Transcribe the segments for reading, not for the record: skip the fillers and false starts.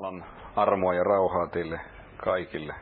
Jumalan armoa ja rauhaa teille kaikille.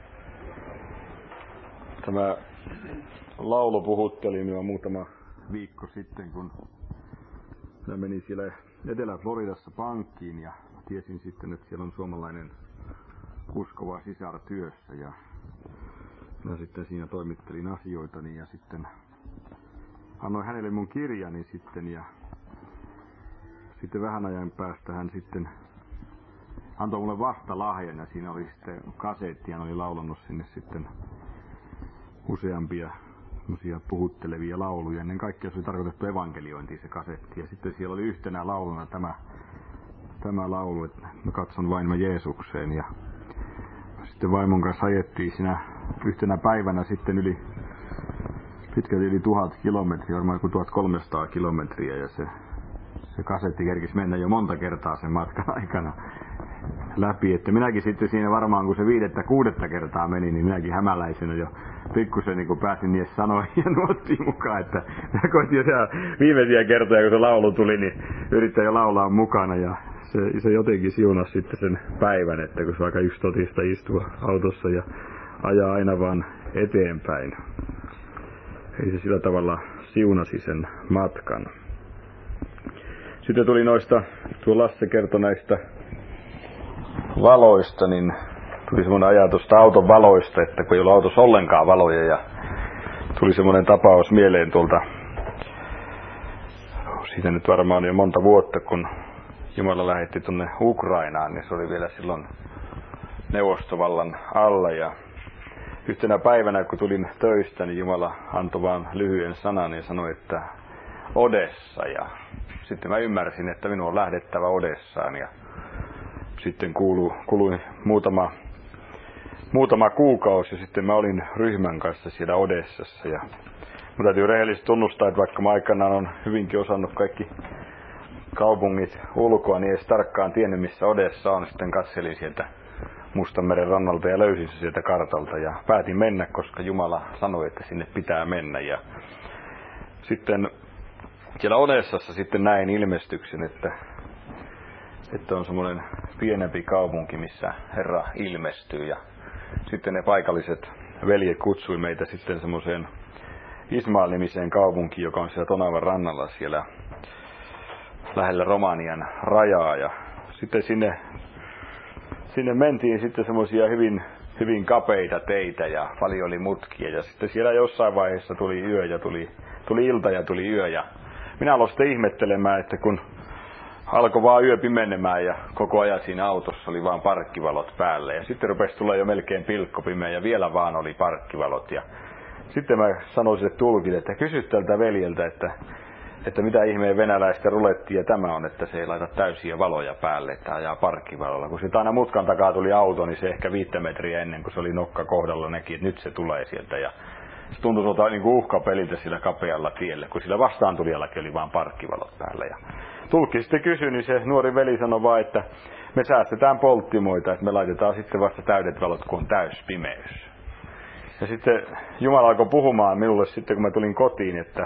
Tämä laulu puhutteli minua muutama viikko sitten, kun minä menin siellä Etelä-Floridassa pankkiin ja tiesin sitten, että siellä on suomalainen uskova sisar työssä ja minä sitten siinä toimittelin asioitani ja sitten annoin hänelle mun kirjani sitten ja sitten vähän ajan päästä hän sitten antoi mulle vastalahjan ja siinä oli sitten kasetti, hän oli laulannut sinne sitten useampia puhuttelevia lauluja. Ennen kaikkea se oli tarkoitettu evankeliointiin se kasetti ja sitten siellä oli yhtenä lauluna tämä laulu, että mä katson vain mä Jeesukseen ja sitten vaimon kanssa ajettiin siinä yhtenä päivänä sitten pitkälti yli 1000 kilometriä, varmaan joku 1300 kilometriä ja se kasetti kerkisi mennä jo monta kertaa sen matkan aikana läpi, että minäkin sitten siinä varmaan kun se 5-6 kertaa meni, niin minäkin hämäläisenä jo pikkusen niin pääsin niissä sanoihin ja nuottiin mukaan, että minä koitin jo viimeisiä kertoja kun se laulu tuli, niin yrittää jo laulaa mukana ja se jotenkin siunasi sitten sen päivän, että kun se on aika yksitotista istua autossa ja ajaa aina vaan eteenpäin. Eli se sillä tavalla siunasi sen matkan. Sitten tuli tuo Lasse kertoi näistä valoista, niin tuli semmoinen ajatus auton valoista, että kun ei ole autossa ollenkaan valoja ja tuli semmoinen tapaus mieleen tuolta, siitä nyt varmaan jo monta vuotta, kun Jumala lähetti tuonne Ukrainaan, niin se oli vielä silloin neuvostovallan alla ja yhtenä päivänä kun tulin töistä, niin Jumala antoi vaan lyhyen sanan ja sanoi, että Odessa ja sitten mä ymmärsin, että minun on lähdettävä Odessaan ja sitten kului muutama kuukausi ja sitten mä olin ryhmän kanssa siellä Odessassa ja mun täytyy rehellisesti tunnustaa, että vaikka mä aikanaan on hyvinkin osannut kaikki kaupungit ulkoa, niin ei edes tarkkaan tiennyt missä Odessa on. Sitten katselin sieltä Mustanmeren rannalta ja löysin se sieltä kartalta ja päätin mennä, koska Jumala sanoi, että sinne pitää mennä ja sitten siellä Odessassa sitten näin ilmestyksen, että on semmoinen pienempi kaupunki, missä Herra ilmestyy. Ja sitten ne paikalliset veljet kutsui meitä sitten semmoiseen Ismail-nimiseen kaupunkiin, joka on siellä Tonavan rannalla siellä lähellä Romanian rajaa. Ja sitten sinne mentiin sitten semmoisia hyvin kapeita teitä ja paljon oli mutkia. Ja sitten siellä jossain vaiheessa tuli yö ja tuli ilta ja tuli yö ja minä aloin sitten ihmettelemään, että kun alkoi vaan yö pimenemään ja koko ajan siinä autossa oli vaan parkkivalot päällä. Ja sitten rupesi tulla jo melkein pilkkopimeä ja vielä vaan oli parkkivalot. Ja sitten mä sanoin sille tulkille, että kysy tältä veljeltä, että mitä ihmeen venäläistä rulettia tämä on, että se ei laita täysiä valoja päälle, että ajaa parkkivalolla. Kun sitten aina mutkan takaa tuli auto, niin se ehkä 5 metriä ennen kuin se oli nokka kohdalla näki, että nyt se tulee sieltä. Ja se tuntui niin kuin uhkapeliltä sillä kapealla tiellä, kun sillä vastaantulijallakin oli vaan parkkivalot päällä. Ja tulkki sitten kysyi, niin se nuori veli sanoi vaan, että me säästetään polttimoita, että me laitetaan sitten vasta täydet valot, kun on täys pimeys. Ja sitten Jumala alkoi puhumaan minulle sitten, kun mä tulin kotiin, että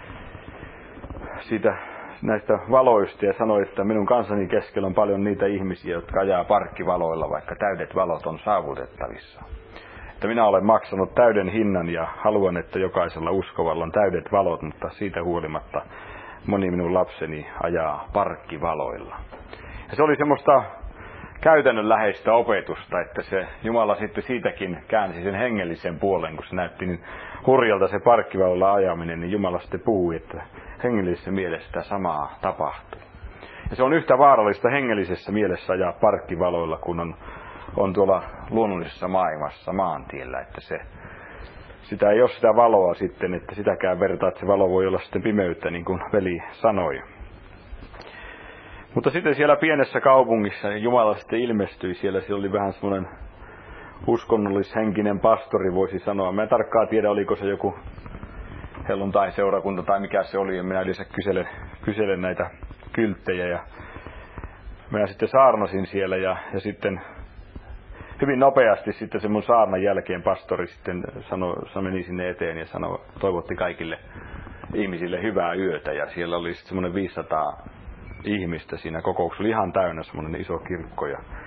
näistä valoista ja sanoi, että minun kansani keskellä on paljon niitä ihmisiä, jotka ajaa parkkivaloilla, vaikka täydet valot on saavutettavissa. Että minä olen maksanut täyden hinnan ja haluan, että jokaisella uskovalla on täydet valot, mutta siitä huolimatta moni minun lapseni ajaa parkkivaloilla. Ja se oli semmoista käytännönläheistä opetusta, että se Jumala sitten siitäkin käänsi sen hengellisen puolen, kun se näytti niin hurjalta se parkkivaloilla ajaminen, niin Jumala sitten puhui, että hengellisessä mielessä sitä samaa tapahtuu. Ja se on yhtä vaarallista hengellisessä mielessä ajaa parkkivaloilla, kun on tuolla luonnollisessa maailmassa maantiellä, että sitä ei ole sitä valoa sitten, että sitäkään vertaa, että se valo voi olla sitten pimeyttä, niin kuin veli sanoi. Mutta sitten siellä pienessä kaupungissa Jumala sitten ilmestyi, siellä oli vähän semmoinen uskonnollishenkinen pastori, voisi sanoa. Mä en tarkkaan tiedä, oliko se joku helluntai-seurakunta tai mikä se oli, ja minä yleensä kyselen näitä kylttejä, ja minä sitten saarnasin siellä, ja sitten hyvin nopeasti sitten sen mun saarnan jälkeen pastori sitten meni sinne eteen ja toivotti kaikille ihmisille hyvää yötä, ja siellä oli sitten semmoinen 500 ihmistä siinä kokouksessa, oli ihan täynnä semmoinen iso kirkko, ja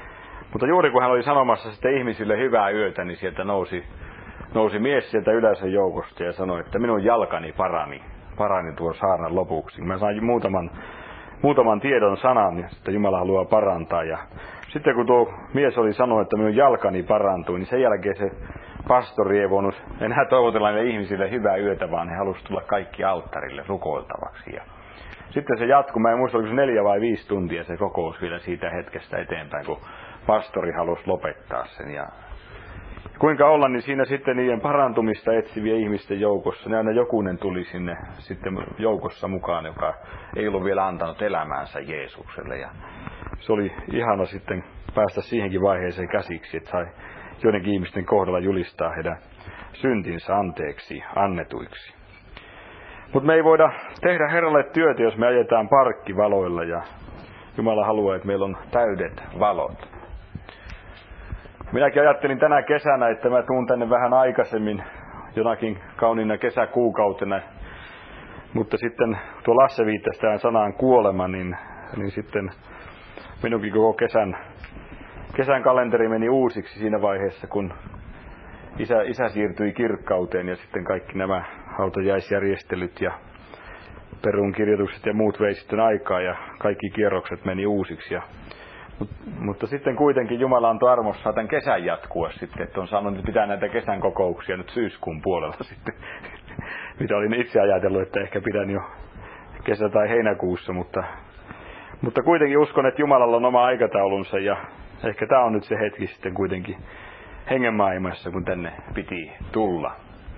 Mutta juuri kun hän oli sanomassa sitten ihmisille hyvää yötä, niin sieltä nousi mies sieltä yleisön joukosta ja sanoi, että minun jalkani parani tuon saarnan lopuksi. Mä sain muutaman tiedon sanan, että Jumala haluaa parantaa. Ja sitten kun tuo mies oli sanonut, että minun jalkani parantui, niin sen jälkeen se pastori ei voinut enää toivotella niille ihmisille hyvää yötä, vaan he halusivat tulla kaikki alttarille rukoiltavaksi. Ja sitten se jatkui, mä en muista, oliko se 4 vai 5 tuntia se kokous vielä siitä hetkestä eteenpäin, kun pastori halusi lopettaa sen. Ja kuinka olla, niin siinä sitten niiden parantumista etsiviä ihmisten joukossa, niin aina jokunen tuli sinne sitten joukossa mukaan, joka ei ollut vielä antanut elämäänsä Jeesukselle. Ja se oli ihana sitten päästä siihenkin vaiheeseen käsiksi, että sai joidenkin ihmisten kohdalla julistaa heidän syntinsä anteeksi annetuiksi. Mutta me ei voida tehdä Herralle työtä, jos me ajetaan parkkivaloilla, ja Jumala haluaa, että meillä on täydet valot. Minäkin ajattelin tänä kesänä, että mä tuun tänne vähän aikaisemmin jonakin kauniina kesäkuukautena, mutta sitten tuo Lasse viittasi tähän sanaan kuolema, niin sitten minunkin koko kesän kalenteri meni uusiksi siinä vaiheessa, kun isä siirtyi kirkkauteen ja sitten kaikki nämä hautajaisjärjestelyt ja perunkirjoitukset ja muut vei sitten aikaa ja kaikki kierrokset meni uusiksi. Mutta sitten kuitenkin Jumala antoi armossa tämän kesän jatkua sitten, että on saanut pitää näitä kesän kokouksia nyt syyskuun puolella sitten, mitä olin itse ajatellut, että ehkä pidän jo kesä- tai heinäkuussa, mutta kuitenkin uskon, että Jumalalla on oma aikataulunsa ja ehkä tämä on nyt se hetki sitten kuitenkin hengenmaailmassa, kun tänne piti tulla.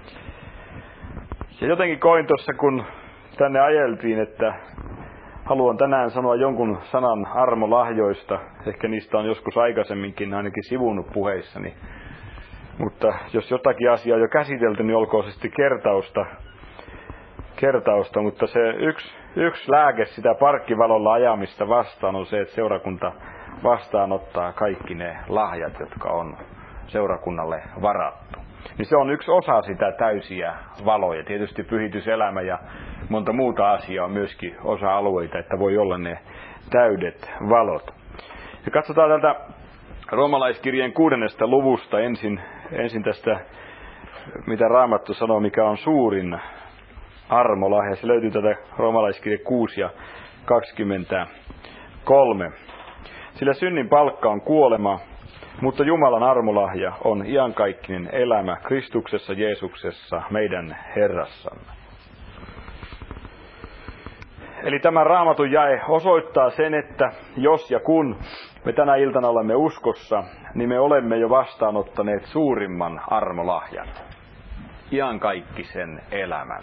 Ja jotenkin koin tuossa, kun tänne ajeltiin, että haluan tänään sanoa jonkun sanan armolahjoista. Ehkä niistä on joskus aikaisemminkin ainakin sivunut puheissani. Mutta jos jotakin asiaa on jo käsitelty, niin olkoon se sitten kertausta. Mutta se yksi lääke sitä parkkivalolla ajamista vastaan on se, että seurakunta vastaanottaa kaikki ne lahjat, jotka on seurakunnalle varattu. Niin se on yksi osa sitä täysiä valoja. Tietysti pyhityselämä ja monta muuta asiaa on myöskin osa-alueita, että voi olla ne täydet valot. Ja katsotaan tältä Roomalaiskirjeen 6. luvusta ensin tästä, mitä Raamattu sanoo, mikä on suurin armolahja. Se löytyy tätä Roomalaiskirje 6 ja 23. Sillä synnin palkka on kuolema, mutta Jumalan armolahja on iankaikkinen elämä Kristuksessa Jeesuksessa, meidän Herrassamme. Eli tämä Raamatun jae osoittaa sen, että jos ja kun me tänä iltana olemme uskossa, niin me olemme jo vastaanottaneet suurimman armolahjan, iankaikkisen elämän.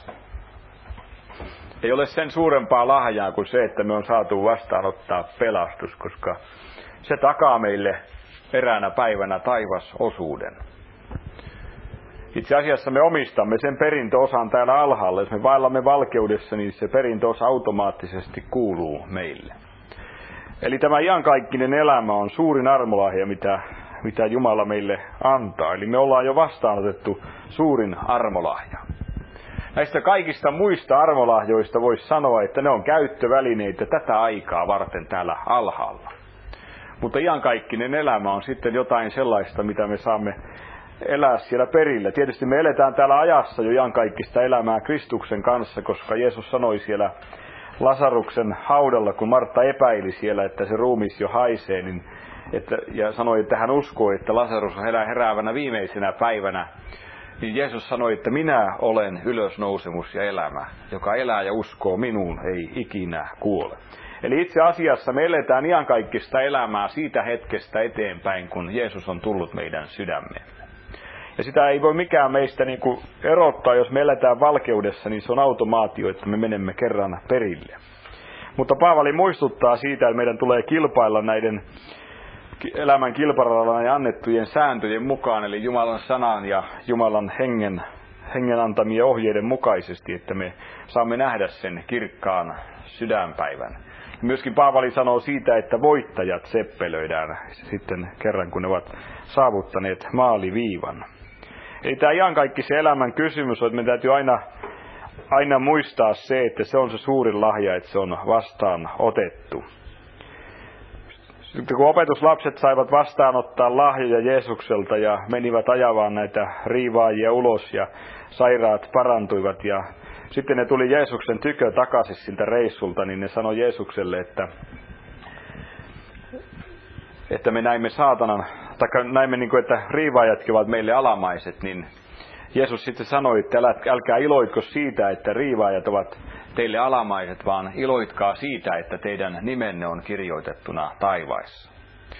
Ei ole sen suurempaa lahjaa kuin se, että me on saatu vastaanottaa pelastus, koska se takaa meille eräänä päivänä taivasosuuden. Itse asiassa me omistamme sen perintöosan täällä alhaalla. Jos me vaellamme valkeudessa, niin se perintöosa automaattisesti kuuluu meille. Eli tämä iankaikkinen elämä on suurin armolahja, mitä Jumala meille antaa. Eli me ollaan jo vastaanotettu suurin armolahja. Näistä kaikista muista armolahjoista voisi sanoa, että ne on käyttövälineitä tätä aikaa varten täällä alhaalla. Mutta iankaikkinen elämä on sitten jotain sellaista, mitä me saamme elää siellä perillä. Tietysti me eletään täällä ajassa jo iankaikkista elämää Kristuksen kanssa, koska Jeesus sanoi siellä Lasaruksen haudalla, kun Martta epäili siellä, että se ruumis jo haisee, ja sanoi, että hän uskoi, että Lasarus on heräävänä viimeisenä päivänä, niin Jeesus sanoi, että minä olen ylösnousemus ja elämä, joka elää ja uskoo minuun, ei ikinä kuole. Eli itse asiassa me eletään iankaikkista elämää siitä hetkestä eteenpäin, kun Jeesus on tullut meidän sydämeen. Ja sitä ei voi mikään meistä erottaa, jos me eletään valkeudessa, niin se on automaatio, että me menemme kerran perille. Mutta Paavali muistuttaa siitä, että meidän tulee kilpailla näiden elämän kilparalla annettujen sääntöjen mukaan, eli Jumalan sanan ja Jumalan hengen antamien ohjeiden mukaisesti, että me saamme nähdä sen kirkkaan sydänpäivän. Myöskin Paavali sanoo siitä, että voittajat seppelöidään sitten kerran, kun ne ovat saavuttaneet maaliviivan. Eli tämä iankaikkisen elämän kysymys on, että meidän täytyy aina muistaa se, että se on se suurin lahja, että se on vastaan otettu. Sitten kun opetuslapset saivat vastaanottaa lahjoja Jeesukselta ja menivät ajavaan näitä riivaajia ulos ja sairaat parantuivat ja sitten ne tuli Jeesuksen tykö takaisin siltä reissulta, niin ne sanoi Jeesukselle, että me näimme saatanan, tai näimme niin kuin, että riivaajatkin ovat meille alamaiset, niin Jeesus sitten sanoi, että älkää iloitko siitä, että riivaajat ovat teille alamaiset, vaan iloitkaa siitä, että teidän nimenne on kirjoitettuna taivaissa.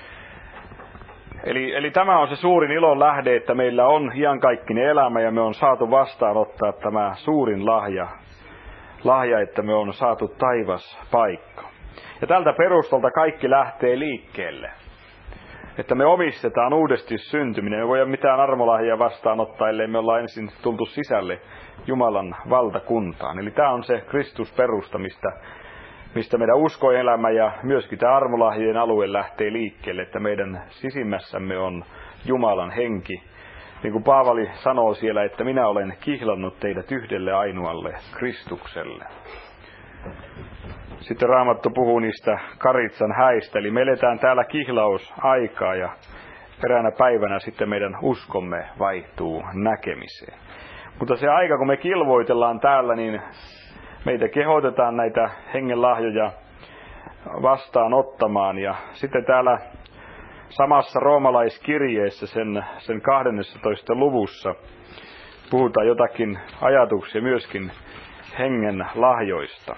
Eli tämä on se suurin ilon lähde, että meillä on iankaikkinen elämä ja me on saatu vastaanottaa tämä suurin lahja, että me on saatu taivaspaikka. Ja tältä perustalta kaikki lähtee liikkeelle. Että me omistetaan uudesti syntyminen. Me ei voida mitään armolahjaa vastaanottaa, ellei me ollaan ensin tultu sisälle Jumalan valtakuntaan. Eli tämä on se Kristusperusta, mistä meidän uskoelämä ja myöskin tämä armolahjien alue lähtee liikkeelle, että meidän sisimmässämme on Jumalan henki. Niin kuin Paavali sanoo siellä, että minä olen kihlannut teidät yhdelle ainoalle Kristukselle. Sitten Raamattu puhuu niistä karitsan häistä, eli me eletään täällä kihlausaikaa ja eräänä päivänä sitten meidän uskomme vaihtuu näkemiseen. Mutta se aika, kun me kilvoitellaan täällä, niin meitä kehotetaan näitä hengen lahjoja vastaanottamaan. Ja sitten täällä samassa roomalaiskirjeessä sen 12. luvussa puhutaan jotakin ajatuksia myöskin hengen lahjoista.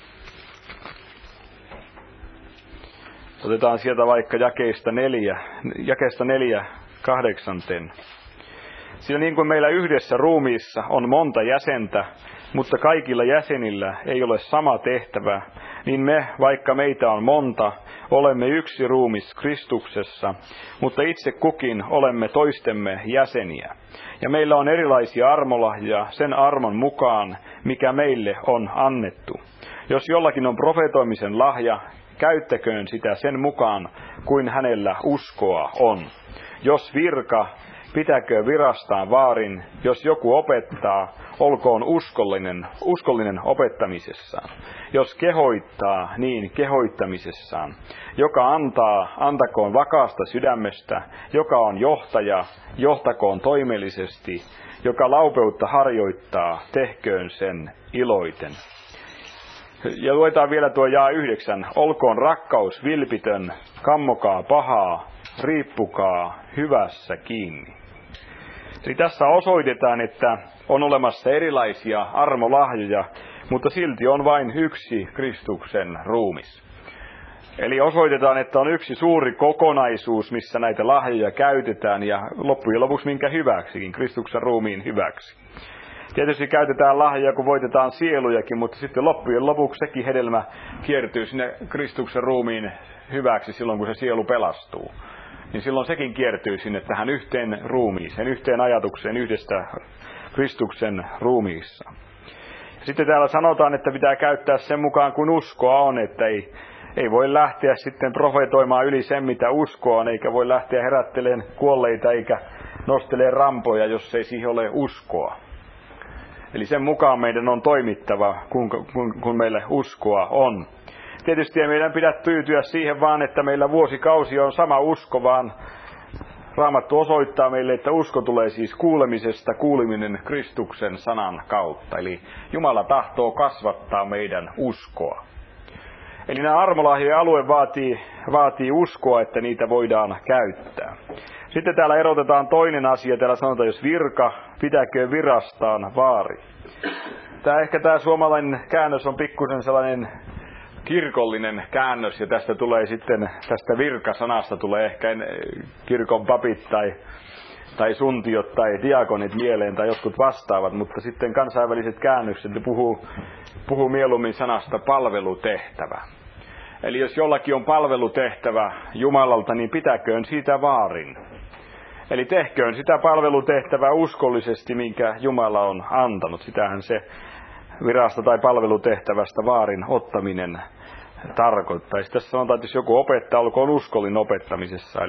Otetaan sieltä vaikka jakeesta 4:8. Sillä niin kuin meillä yhdessä ruumiissa on monta jäsentä, mutta kaikilla jäsenillä ei ole sama tehtävä, niin me, vaikka meitä on monta, olemme yksi ruumis Kristuksessa, mutta itse kukin olemme toistemme jäseniä. Ja meillä on erilaisia armolahjoja sen armon mukaan, mikä meille on annettu. Jos jollakin on profetoimisen lahja, käyttäköön sitä sen mukaan, kuin hänellä uskoa on. Jos virka, pitäköön virastaan vaarin. Jos joku opettaa, olkoon uskollinen opettamisessaan. Jos kehoittaa, niin kehoittamisessaan. Joka antaa, antakoon vakaasta sydämestä. Joka on johtaja, johtakoon toimellisesti. Joka laupeutta harjoittaa, tehköön sen iloiten. Ja luetaan vielä tuo jaa 9. Olkoon rakkaus vilpitön, kammokaa pahaa, riippukaa hyvässä kiinni. Eli tässä osoitetaan, että on olemassa erilaisia armolahjoja, mutta silti on vain yksi Kristuksen ruumis. Eli osoitetaan, että on yksi suuri kokonaisuus, missä näitä lahjoja käytetään ja loppujen lopuksi minkä hyväksikin, Kristuksen ruumiin hyväksi. Tietysti käytetään lahjoja, kun voitetaan sielujakin, mutta sitten loppujen lopuksi sekin hedelmä kiertyy sinne Kristuksen ruumiin hyväksi silloin, kun se sielu pelastuu. Niin silloin sekin kiertyy sinne tähän yhteen ruumiiseen, yhteen ajatukseen yhdestä Kristuksen ruumiissa. Sitten täällä sanotaan, että pitää käyttää sen mukaan, kun uskoa on, että ei voi lähteä sitten profetoimaan yli sen, mitä uskoa on, eikä voi lähteä herättelemään kuolleita eikä nostelemaan rampoja, jos ei siihen ole uskoa. Eli sen mukaan meidän on toimittava, kun meillä uskoa on. Tietysti ei meidän pidä tyytyä siihen vaan, että meillä vuosikausia on sama usko, vaan Raamattu osoittaa meille, että usko tulee siis kuulemisesta, kuuleminen Kristuksen sanan kautta. Eli Jumala tahtoo kasvattaa meidän uskoa. Eli nämä armolahjojen alue vaatii uskoa, että niitä voidaan käyttää. Sitten täällä erotetaan toinen asia. Täällä sanotaan, jos virka, pitäköön virastaan vaari. Tämä suomalainen käännös on pikkusen sellainen kirkollinen käännös, ja tästä virka-sanasta tulee ehkä kirkon papit tai suntiot tai diakonit mieleen tai jotkut vastaavat, mutta sitten kansainväliset käännökset puhuu mieluummin sanasta palvelutehtävä. Eli jos jollakin on palvelutehtävä Jumalalta, niin pitäköön siitä vaarin. Eli tehköön sitä palvelutehtävää uskollisesti, minkä Jumala on antanut. Sitähän se virasta tai palvelutehtävästä vaarin ottaminen tarkoittaisi. Tässä sanotaan, että jos joku opettaa, olkoon uskollinen opettamisessa.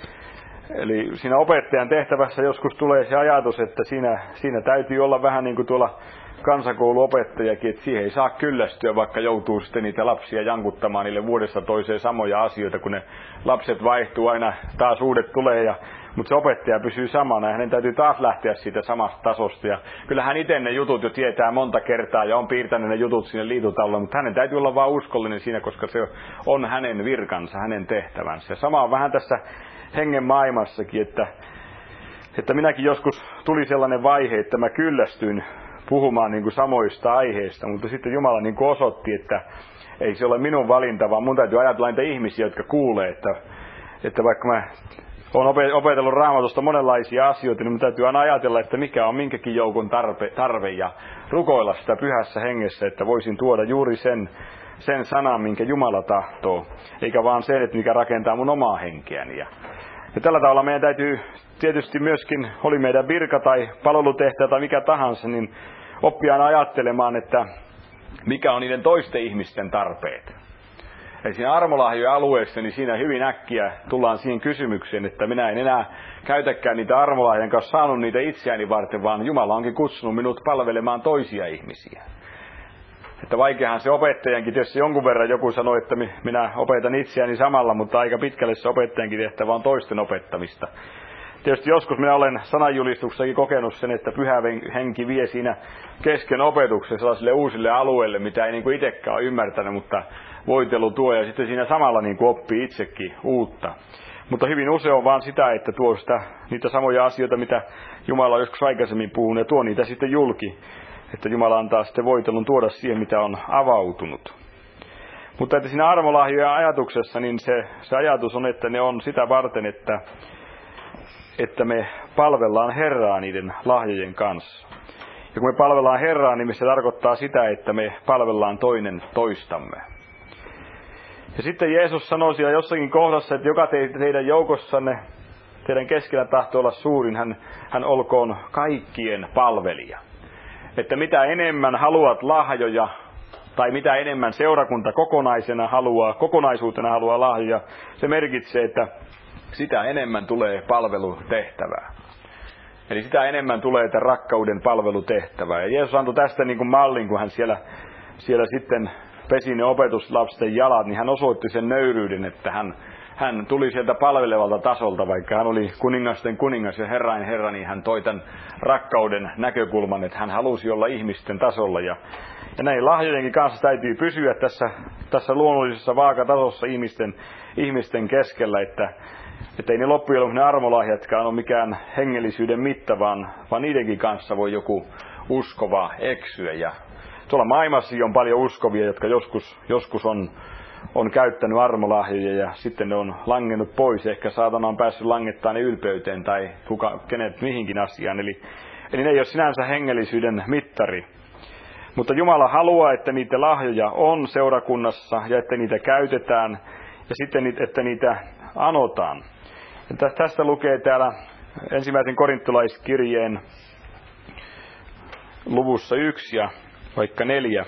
Eli siinä opettajan tehtävässä joskus tulee se ajatus, että siinä täytyy olla vähän niin kuin tuolla kansakouluopettajakin, että siihen ei saa kyllästyä, vaikka joutuu sitten niitä lapsia jankuttamaan niille vuodesta toiseen samoja asioita, kun ne lapset vaihtuu aina, taas uudet tulee, mutta se opettaja pysyy samana ja hänen täytyy taas lähteä siitä samasta tasosta. Ja kyllä hän itse ne jutut jo tietää monta kertaa ja on piirtänyt ne jutut sinne liitutaululle, mutta hänen täytyy olla vaan uskollinen siinä, koska se on hänen virkansa, hänen tehtävänsä. Ja sama on vähän tässä hengen maailmassakin, että minäkin joskus tuli sellainen vaihe, että mä kyllästyin puhumaan niin kuin samoista aiheista, mutta sitten Jumala niin kuin osoitti, että ei se ole minun valinta, vaan mun täytyy ajatella niitä ihmisiä, jotka kuulee, että vaikka mä olen opetellut Raamatusta monenlaisia asioita, niin mun täytyy aina ajatella, että mikä on minkäkin joukon tarve ja rukoilla sitä pyhässä hengessä, että voisin tuoda juuri sen sanan, minkä Jumala tahtoo, eikä vaan sen, että mikä rakentaa mun omaa henkeäni. Ja tällä tavalla meidän täytyy tietysti myöskin, oli meidän virka tai palvelutehtävä tai mikä tahansa, niin oppia aina ajattelemaan, että mikä on niiden toisten ihmisten tarpeet. Eli siinä armolahjojen alueessa, niin siinä hyvin äkkiä tullaan siihen kysymykseen, että minä en enää käytäkään niitä armolahjojen kanssa saanut niitä itseäni varten, vaan Jumala onkin kutsunut minut palvelemaan toisia ihmisiä. Että vaikeahan se opettajankin, jos jonkun verran joku sanoi, että minä opetan itseäni samalla, mutta aika pitkälle se opettajankin tehtävä on toisten opettamista. Tietysti joskus minä olen sananjulistuksessakin kokenut sen, että pyhä henki vie siinä kesken opetuksen sellaisille uusille alueille, mitä ei niin kuin itsekään ole ymmärtänyt, mutta voitelu tuo ja sitten siinä samalla niin kuin oppii itsekin uutta. Mutta hyvin usein on vaan sitä, että tuo niitä samoja asioita, mitä Jumala on joskus aikaisemmin puhunut, ja tuo niitä sitten julki. Että Jumala antaa sitten voitelun tuoda siihen, mitä on avautunut. Mutta että siinä armolahjojen ajatuksessa, niin se ajatus on, että ne on sitä varten, että me palvellaan Herraa niiden lahjojen kanssa. Ja kun me palvellaan Herraa, niin se tarkoittaa sitä, että me palvellaan toinen toistamme. Ja sitten Jeesus sanoi siellä jossakin kohdassa, että joka teidän joukossanne, teidän keskellä tahtoo olla suurin, hän olkoon kaikkien palvelija. Että mitä enemmän haluat lahjoja, tai mitä enemmän seurakunta kokonaisuutena haluaa lahjoja, se merkitsee, että sitä enemmän tulee palvelutehtävää. Eli sitä enemmän tulee tämän rakkauden palvelutehtävää. Ja Jeesus antoi tästä niin kuin mallin, kun hän siellä sitten pesi ne opetuslapsen jalat, niin hän osoitti sen nöyryyden, että hän tuli sieltä palvelevalta tasolta, vaikka hän oli kuningasten kuningas ja herrain herra, niin hän toi tämän rakkauden näkökulman, että hän halusi olla ihmisten tasolla. Ja näin lahjojenkin kanssa täytyy pysyä tässä luonnollisessa vaakatasossa ihmisten keskellä, että ei ne loppujen lopuksi ne armolahjatkaan ole mikään hengellisyyden mitta, vaan niidenkin kanssa voi joku uskova eksyä. Ja tuolla maailmassakin on paljon uskovia, jotka joskus on käyttänyt armolahjoja ja sitten ne on langennut pois. Ehkä saatana on päässyt langettaa ne ylpeyteen tai kenet mihinkin asiaan. Eli ne ei ole sinänsä hengellisyyden mittari. Mutta Jumala haluaa, että niitä lahjoja on seurakunnassa ja että niitä käytetään ja sitten, että niitä anotaan. Ja tästä lukee täällä ensimmäisen korintolaiskirjeen luvussa 1 ja vaikka 4.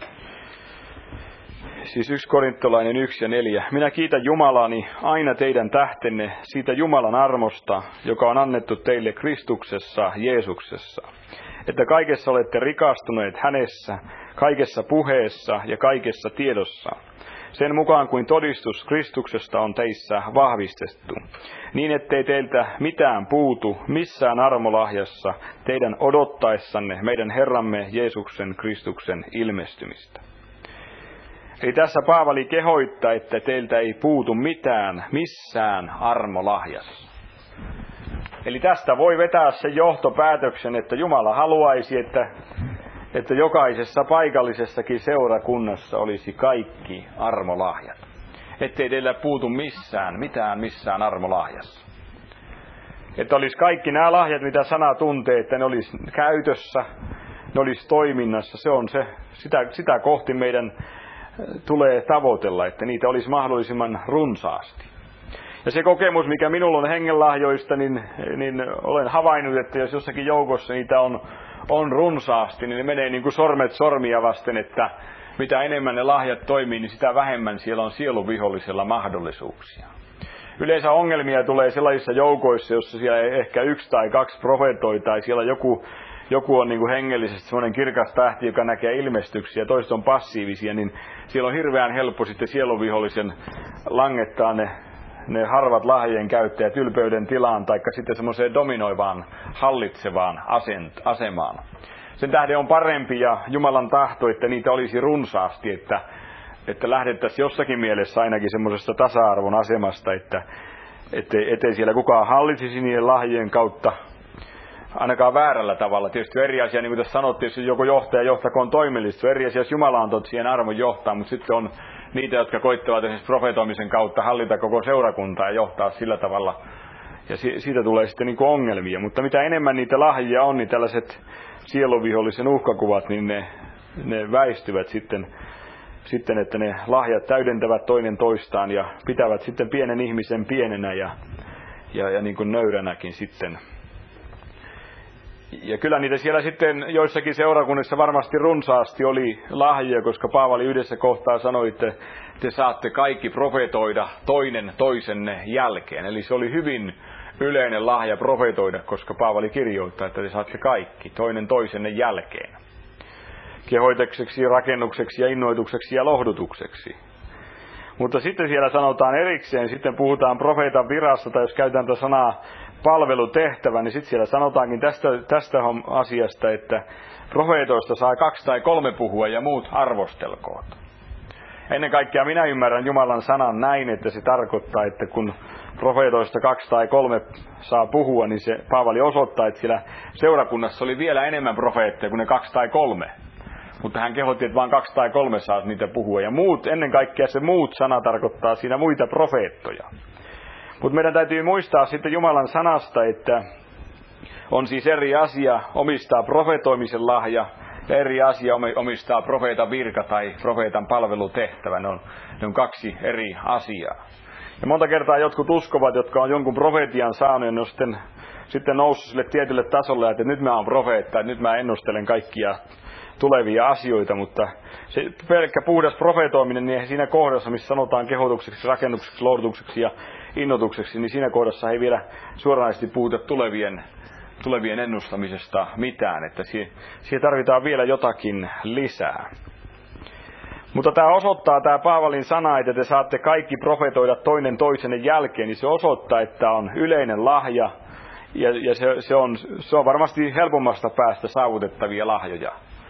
Siis 1 korintolainen 1 ja 4. Minä kiitän Jumalaani aina teidän tähtenne siitä Jumalan armosta, joka on annettu teille Kristuksessa, Jeesuksessa. Että kaikessa olette rikastuneet hänessä, kaikessa puheessa ja kaikessa tiedossa. Sen mukaan kuin todistus Kristuksesta on teissä vahvistettu, niin ettei teiltä mitään puutu missään armolahjassa teidän odottaessanne meidän Herramme Jeesuksen Kristuksen ilmestymistä. Eli tässä Paavali kehoittaa, että teiltä ei puutu mitään missään armolahjassa. Eli tästä voi vetää sen johtopäätöksen, että Jumala haluaisi, että jokaisessa paikallisessakin seurakunnassa olisi kaikki armolahjat. Ettei teillä puutu mitään armolahjassa. Että olisi kaikki nämä lahjat, mitä sana tuntee, että ne olisi käytössä, ne olisi toiminnassa. Se on sitä kohti meidän tulee tavoitella, että niitä olisi mahdollisimman runsaasti. Ja se kokemus, mikä minulla on hengenlahjoista, niin olen havainnut, että jos jossakin joukossa niitä on runsaasti, niin ne menee niin kuin sormet sormia vasten, että mitä enemmän ne lahjat toimii, niin sitä vähemmän siellä on sieluvihollisella mahdollisuuksia. Yleensä ongelmia tulee sellaisissa joukoissa, jossa siellä ehkä 1 tai 2 profetoi tai siellä joku on niin kuin hengellisesti semmoinen kirkas tähti, joka näkee ilmestyksiä, ja toiset on passiivisia, niin siellä on hirveän helppo sitten sielunvihollisen langettaa ne harvat lahjojen käyttäjät ylpeyden tilaan, taikka sitten semmoiseen dominoivaan, hallitsevaan asemaan. Sen tähden on parempi ja Jumalan tahto, että niitä olisi runsaasti, että lähdettäisiin jossakin mielessä ainakin semmoisesta tasa-arvon asemasta, ettei siellä kukaan hallitsisi niiden lahjojen kautta ainakaan väärällä tavalla. Tietysti eri asia, niin kuin tässä sanottiin, jos joku johtaja johtakoon toimellisesti, eri asia, jos Jumala on siihen arvon johtaa, mutta sitten on niitä, jotka koittavat esimerkiksi profetoimisen kautta hallita koko seurakuntaa ja johtaa sillä tavalla. Ja siitä tulee sitten niin kuin ongelmia. Mutta mitä enemmän niitä lahjoja on, niin tällaiset sielunvihollisen uhkakuvat, niin ne väistyvät sitten, että ne lahjat täydentävät toinen toistaan ja pitävät sitten pienen ihmisen pienenä ja niin kuin nöyränäkin sitten. Ja kyllä niitä siellä sitten joissakin seurakunnissa varmasti runsaasti oli lahjoja, koska Paavali yhdessä kohtaa sanoi, että te saatte kaikki profetoida toinen toisenne jälkeen. Eli se oli hyvin yleinen lahja profetoida, koska Paavali kirjoittaa, että te saatte kaikki toinen toisenne jälkeen. Kehoitukseksi, rakennukseksi ja innoitukseksi ja lohdutukseksi. Mutta sitten siellä sanotaan erikseen, sitten puhutaan profeetan virasta, tai jos käytetään tätä sanaa palvelutehtävä, niin sitten siellä sanotaankin tästä asiasta, että profeetoista saa 2 tai 3 puhua ja muut arvostelkoot. Ennen kaikkea minä ymmärrän Jumalan sanan näin, että se tarkoittaa, että kun profeetoista 2 tai 3 saa puhua, niin se Paavali osoittaa, että siellä seurakunnassa oli vielä enemmän profeetteja kuin ne 2 tai 3. Mutta hän kehotti, että vain 2 tai 3 saa niitä puhua. Ja muut, ennen kaikkea se muut sana tarkoittaa siinä muita profeettoja. Mutta meidän täytyy muistaa sitten Jumalan sanasta, että on siis eri asia omistaa profetoimisen lahja ja eri asia omistaa profeetan virka tai profeetan palvelutehtävä. Ne on 2 eri asiaa. Ja monta kertaa jotkut uskovat, jotka on jonkun profeetian saanut, ja ne on sitten noussut sille tietylle tasolle, että nyt mä oon profeetta, että nyt mä ennustelen kaikkia tulevia asioita, mutta se pelkkä puhdas profetoiminen, niin siinä kohdassa, missä sanotaan kehotukseksi, rakennukseksi, lohdutukseksi ja innotukseksi, niin siinä kohdassa ei vielä suoranaisesti puhuta tulevien ennustamisesta mitään, että siihen tarvitaan vielä jotakin lisää. Mutta tämä osoittaa, tämä Paavalin sana, että te saatte kaikki profetoida toinen toisenne jälkeen, niin se osoittaa, että on yleinen lahja, ja se on varmasti helpommasta päästä saavutettavia lahjoja.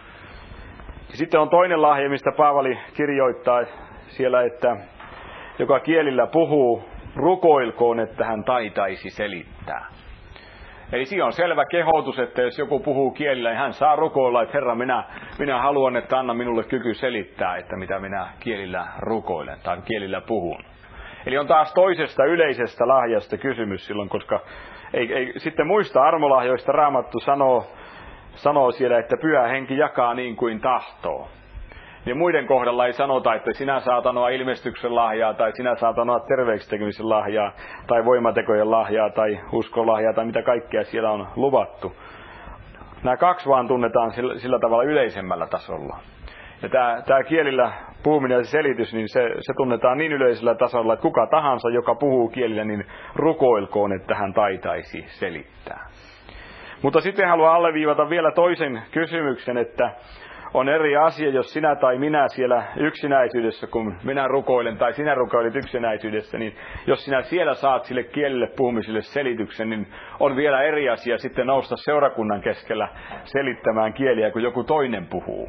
Ja sitten on toinen lahja, mistä Paavali kirjoittaa siellä, että joka kielillä puhuu, rukoilkoon, että hän taitaisi selittää. Eli siinä on selvä kehotus, että jos joku puhuu kielillä, niin hän saa rukoilla, että Herra, minä haluan, että anna minulle kyky selittää, että mitä minä kielillä rukoilen tai kielillä puhun. Eli on taas toisesta yleisestä lahjasta kysymys silloin, koska ei sitten muista armolahjoista Raamattu sanoo siellä, että Pyhä Henki jakaa niin kuin tahtoo. Ja muiden kohdalla ei sanota, että sinä saat anoa ilmestyksen lahjaa, tai sinä saat anoa terveeksi tekemisen lahjaa, tai voimatekojen lahjaa, tai uskon lahjaa, tai mitä kaikkea siellä on luvattu. Nämä 2 vaan tunnetaan sillä tavalla yleisemmällä tasolla. Ja tämä kielillä puhuminen ja selitys, niin se tunnetaan niin yleisellä tasolla, että kuka tahansa, joka puhuu kielillä, niin rukoilkoon, että hän taitaisi selittää. Mutta sitten haluan alleviivata vielä toisen kysymyksen, että on eri asia, jos sinä tai minä siellä yksinäisyydessä, kun minä rukoilen tai sinä rukoilet yksinäisyydessä, niin jos sinä siellä saat sille kielelle puhumiselle selityksen, niin on vielä eri asia sitten nousta seurakunnan keskellä selittämään kieliä, kun joku toinen puhuu.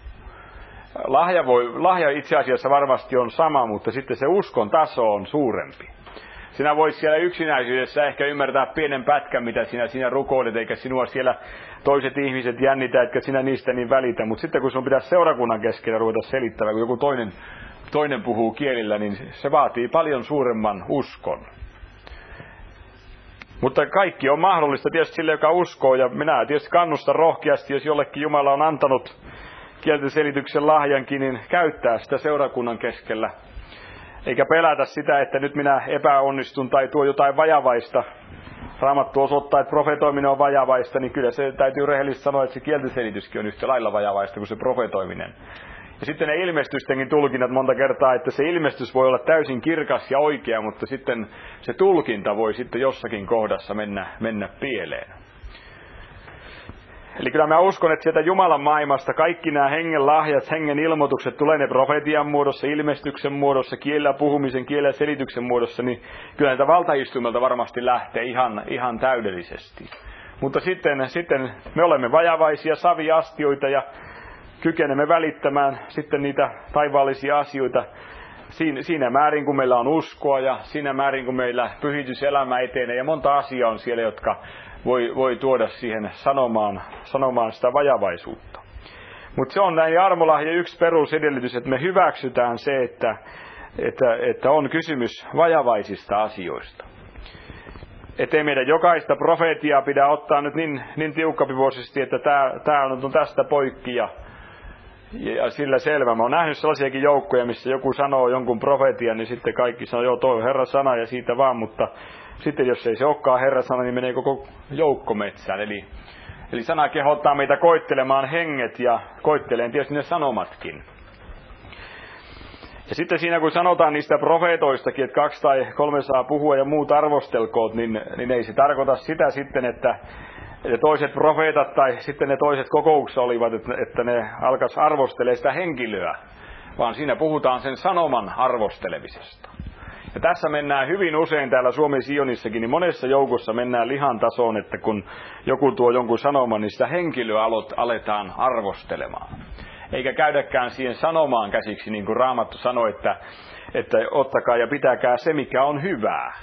Lahja itse asiassa varmasti on sama, mutta sitten se uskon taso on suurempi. Sinä voit siellä yksinäisyydessä ehkä ymmärtää pienen pätkän, mitä sinä rukoilet, eikä sinua siellä toiset ihmiset jännitä, etkä sinä niistä niin välitä. Mutta sitten kun sinun pitäisi seurakunnan keskellä ruveta selittämään, kun joku toinen puhuu kielillä, niin se vaatii paljon suuremman uskon. Mutta kaikki on mahdollista tietysti sille, joka uskoo, ja minä tietysti kannustan rohkeasti, jos jollekin Jumala on antanut kielten selityksen lahjankin, niin käyttää sitä seurakunnan keskellä. Eikä pelätä sitä, että nyt minä epäonnistun tai tuo jotain vajavaista. Raamattu osoittaa, että profetoiminen on vajavaista, niin kyllä se täytyy rehellisesti sanoa, että se kielten selityskin on yhtä lailla vajavaista kuin se profetoiminen. Ja sitten ne ilmestystenkin tulkinnat monta kertaa, että se ilmestys voi olla täysin kirkas ja oikea, mutta sitten se tulkinta voi sitten jossakin kohdassa mennä pieleen. Eli kyllä mä uskon, että sieltä Jumalan maailmasta kaikki nämä hengen lahjat, hengen ilmoitukset, tulee ne profetian muodossa, ilmestyksen muodossa, kielellä puhumisen, kielellä selityksen muodossa, niin kyllä näitä valtaistuimelta varmasti lähtee ihan täydellisesti. Mutta sitten me olemme vajavaisia saviastioita ja kykenemme välittämään sitten niitä taivaallisia asioita siinä määrin, kun meillä on uskoa ja siinä määrin, kun meillä pyhityselämä etenee. Ja monta asiaa on siellä, jotka voi tuoda siihen sanomaan sitä vajavaisuutta. Mutta se on näin armolahja yksi perusedellytys, että me hyväksytään se, että on kysymys vajavaisista asioista. Ettei meidän jokaista profeetiaa pidä ottaa nyt niin tiukkapivuisesti, että tämä on tästä poikki ja sillä selvä. Mä oon nähnyt sellaisiakin joukkoja, missä joku sanoo jonkun profetian, niin sitten kaikki sanoo, joo, toi on Herran sana ja siitä vaan, mutta sitten jos ei se olekaan Herran sana, niin menee koko joukko metsään. Eli sana kehottaa meitä koettelemaan henget ja koetteleen tietysti ne sanomatkin. Ja sitten siinä kun sanotaan niistä profeetoistakin, että 2 tai 3 saa puhua ja muut arvostelkoot, niin ei se tarkoita sitä sitten, että toiset profeetat tai sitten ne toiset kokouksessa olivat, että ne alkaisi arvostelemaan sitä henkilöä, vaan siinä puhutaan sen sanoman arvostelemisesta. Ja tässä mennään hyvin usein täällä Suomen Sionissakin, niin monessa joukossa mennään lihan tasoon, että kun joku tuo jonkun sanoman, niin sitä henkilöä aletaan arvostelemaan. Eikä käydäkään siihen sanomaan käsiksi, niin kuin Raamattu sanoi, että ottakaa ja pitäkää se, mikä on hyvää.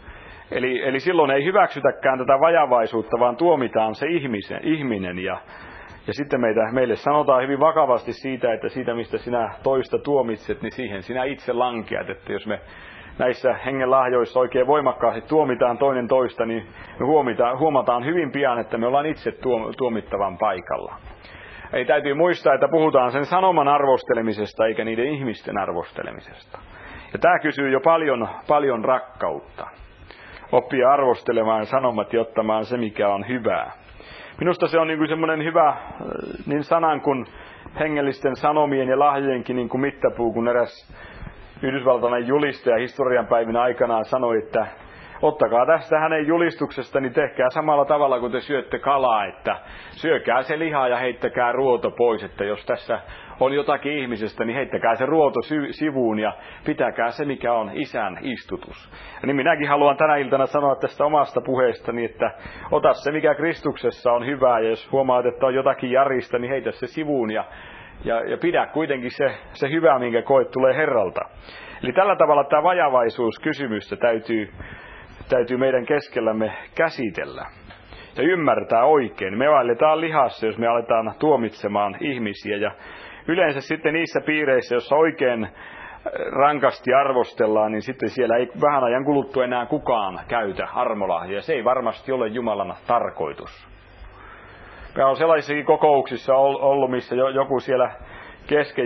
Eli silloin ei hyväksytäkään tätä vajavaisuutta, vaan tuomitaan se ihminen. Ja sitten meille sanotaan hyvin vakavasti siitä, että siitä, mistä sinä toista tuomitset, niin siihen sinä itse lankeat. Että jos me näissä hengenlahjoissa oikein voimakkaasti tuomitaan toinen toista, niin me huomataan hyvin pian, että me ollaan itse tuomittavan paikalla. Ei täytyy muistaa, että puhutaan sen sanoman arvostelemisesta eikä niiden ihmisten arvostelemisesta. Ja tämä kysyy jo paljon rakkautta. Oppia arvostelemaan sanomat ja ottamaan se, mikä on hyvää. Minusta se on niin kuin semmoinen hyvä niin sanan kuin hengellisten sanomien ja lahjojenkin niin kuin mittapuu, kun eräs yhdysvaltalainen julistaja historian päivinä aikanaan sanoi, että ottakaa tästä hänen julistuksesta, niin tehkää samalla tavalla kuin te syötte kalaa, että syökää se liha ja heittäkää ruoto pois, että jos tässä on jotakin ihmisestä, niin heittäkää se ruoto sivuun ja pitäkää se, mikä on Isän istutus. Ja niin minäkin haluan tänä iltana sanoa tästä omasta puheestani, että ota se, mikä Kristuksessa on hyvää, ja jos huomaat, että on jotakin jarista, niin heitä se sivuun ja pidä kuitenkin se hyvä, minkä koet tulee Herralta. Eli tällä tavalla tämä vajavaisuuskysymystä täytyy meidän keskellämme käsitellä ja ymmärtää oikein. Me aletaan lihassa, jos me aletaan tuomitsemaan ihmisiä. Ja yleensä sitten niissä piireissä, joissa oikein rankasti arvostellaan, niin sitten siellä ei vähän ajan kuluttua enää kukaan käytä armolahjaa. Se ei varmasti ole Jumalan tarkoitus. Meillä on sellaisissa kokouksissa ollut, missä joku siellä kesken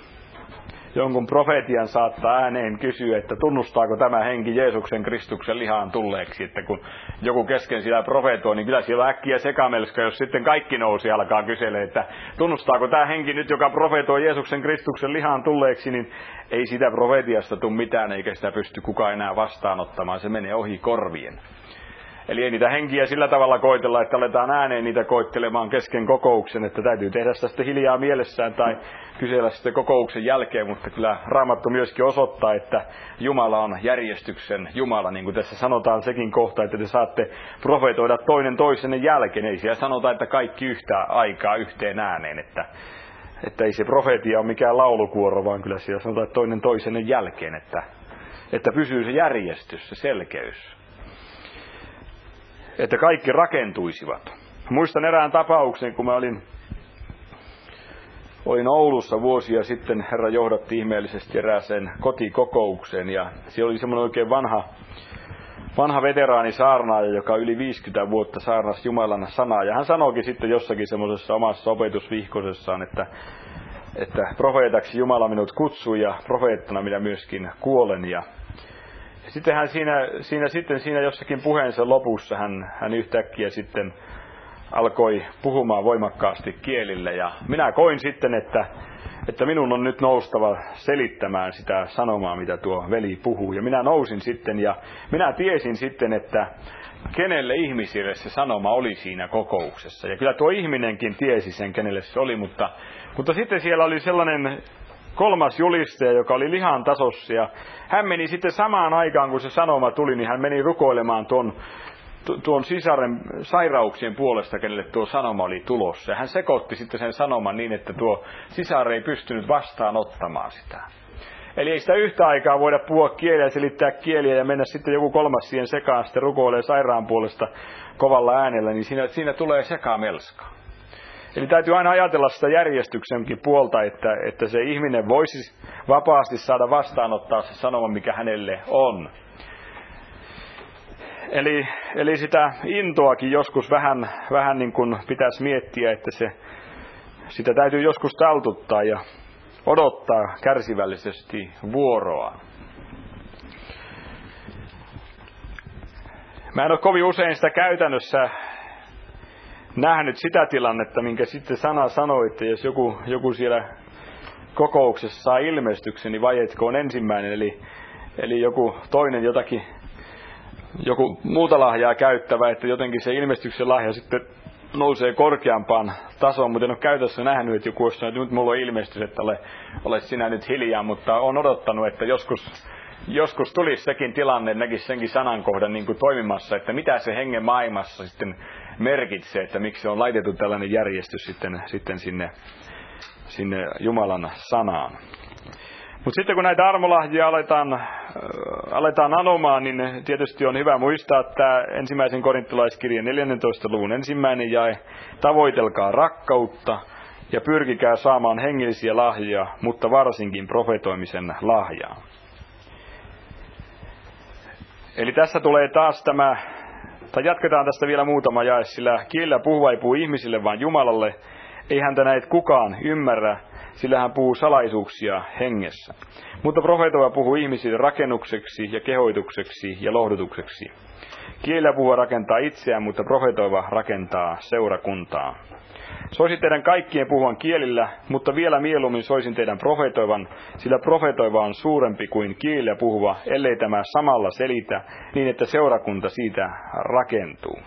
jonkun profetian saattaa ääneen kysyä, että tunnustaako tämä henki Jeesuksen Kristuksen lihaan tulleeksi. Että kun joku kesken siellä profetoi, niin kyllä siellä on äkkiä sekamelska, jos sitten kaikki nousi alkaa kyselee, että tunnustaako tämä henki nyt, joka profetoi Jeesuksen Kristuksen lihaan tulleeksi, niin ei sitä profetiasta tule mitään, eikä sitä pysty kukaan enää vastaanottamaan. Se menee ohi korvien. Eli ei niitä henkiä sillä tavalla koitella, että aletaan ääneen niitä koittelemaan kesken kokouksen, että täytyy tehdä sitä sitten hiljaa mielessään tai kysellä sitten kokouksen jälkeen, mutta kyllä Raamattu myöskin osoittaa, että Jumala on järjestyksen Jumala, niin kuin tässä sanotaan sekin kohta, että te saatte profetoida toinen toisenne jälkeen. Ei siellä sanota, että kaikki yhtä aikaa yhteen ääneen, että ei se profeetia ole mikään laulukuoro, vaan kyllä siellä sanotaan, että toinen toisenne jälkeen, että pysyy se järjestys, se selkeys. Että kaikki rakentuisivat. Muistan erään tapauksen, kun mä olin Oulussa vuosia sitten. Herra johdatti ihmeellisesti erääseen kotikokoukseen ja siellä oli semmoinen oikein vanha veteraani saarnaaja, joka yli 50 vuotta saarnasi Jumalan sanaa. Ja hän sanoikin sitten jossakin semmoisessa omassa opetusvihkosessaan, että profeetaksi Jumala minut kutsui ja profeettana minä myöskin kuolen. Ja sitten hän siinä jossakin puheensa lopussa hän yhtäkkiä sitten alkoi puhumaan voimakkaasti kielillä. Ja minä koin sitten, että minun on nyt noustava selittämään sitä sanomaa, mitä tuo veli puhuu. Ja minä nousin sitten ja minä tiesin sitten, että kenelle ihmisille se sanoma oli siinä kokouksessa. Ja kyllä tuo ihminenkin tiesi sen, kenelle se oli, mutta sitten siellä oli sellainen kolmas julistaja, joka oli lihan tasossa, ja hän meni sitten samaan aikaan, kun se sanoma tuli, niin hän meni rukoilemaan tuon sisaren sairauksien puolesta, kenelle tuo sanoma oli tulossa. Ja hän sekoitti sitten sen sanoman niin, että tuo sisar ei pystynyt vastaanottamaan sitä. Eli ei sitä yhtä aikaa voida puhua kieliä ja selittää kieliä ja mennä sitten joku kolmas siihen sekaan sitten rukoilee sairaan puolesta kovalla äänellä, niin siinä tulee sekamelskaa. Eli täytyy aina ajatella sitä järjestyksenkin puolta, että se ihminen voisi vapaasti saada vastaanottaa se sanoma, mikä hänelle on. Eli sitä intoakin joskus vähän niin kuin pitäisi miettiä, että sitä täytyy joskus taltuttaa ja odottaa kärsivällisesti vuoroa. Mä en ole kovin usein sitä käytännössä nähnyt sitä tilannetta, minkä sitten sana sanoi, että jos joku siellä kokouksessa saa ilmestyksen, niin vaietko on ensimmäinen, eli joku toinen joku muuta lahjaa käyttävä, että jotenkin se ilmestyksen lahja sitten nousee korkeampaan tasoon, mutta en ole käytössä nähnyt, että joku olisi sanonut, että nyt mulla on ilmestys, että ole sinä nyt hiljaa, mutta olen odottanut, että joskus tulisi sekin tilanne, näkisi senkin sanankohdan niin kuin toimimassa, että mitä se hengen maailmassa sitten merkitsee, että miksi on laitettu tällainen järjestys sitten sinne Jumalan sanaan. Mutta sitten kun näitä armolahjia aletaan anomaan, niin tietysti on hyvä muistaa tämä 1. korinttilaiskirjan 14. luvun 1. jae. Tavoitelkaa rakkautta ja pyrkikää saamaan hengellisiä lahjoja, mutta varsinkin profetoimisen lahjaa. Eli tässä tulee taas jatketaan tästä vielä muutama jae, sillä kielellä puhuva ei puhu ihmisille, vaan Jumalalle. Ei häntä näitä kukaan ymmärrä, sillä hän puhuu salaisuuksia hengessä. Mutta profetoiva puhuu ihmisille rakennukseksi ja kehoitukseksi ja lohdutukseksi. Kielellä puhuva rakentaa itseään, mutta profetoiva rakentaa seurakuntaa. Soisin teidän kaikkien puhuvan kielillä, mutta vielä mieluummin soisin teidän profetoivan, sillä profetoiva on suurempi kuin kielellä puhuva, ellei tämä samalla selitä, niin että seurakunta siitä rakentuu.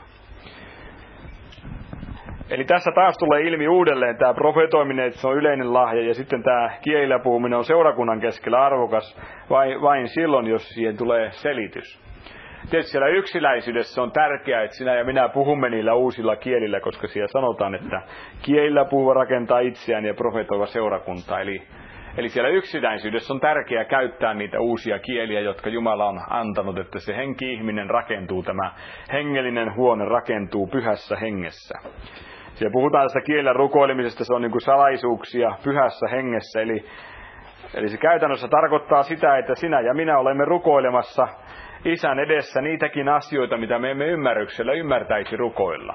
Eli tässä taas tulee ilmi uudelleen tämä profetoiminen, että se on yleinen lahja, ja sitten tämä kielillä puhuminen on seurakunnan keskellä arvokas vain silloin, jos siihen tulee selitys. Tietysti siellä yksinäisyydessä on tärkeää, että sinä ja minä puhumme niillä uusilla kielillä, koska siellä sanotaan, että kielillä puhuva rakentaa itseään ja profetoiva seurakuntaa. Eli siellä yksinäisyydessä on tärkeää käyttää niitä uusia kieliä, jotka Jumala on antanut, että se henki-ihminen rakentuu, tämä hengellinen huone rakentuu pyhässä hengessä. Siellä puhutaan tästä kielellä rukoilemisesta, se on niin kuin salaisuuksia pyhässä hengessä, eli se käytännössä tarkoittaa sitä, että sinä ja minä olemme rukoilemassa Isän edessä niitäkin asioita, mitä me emme ymmärryksellä ymmärtäisi rukoilla.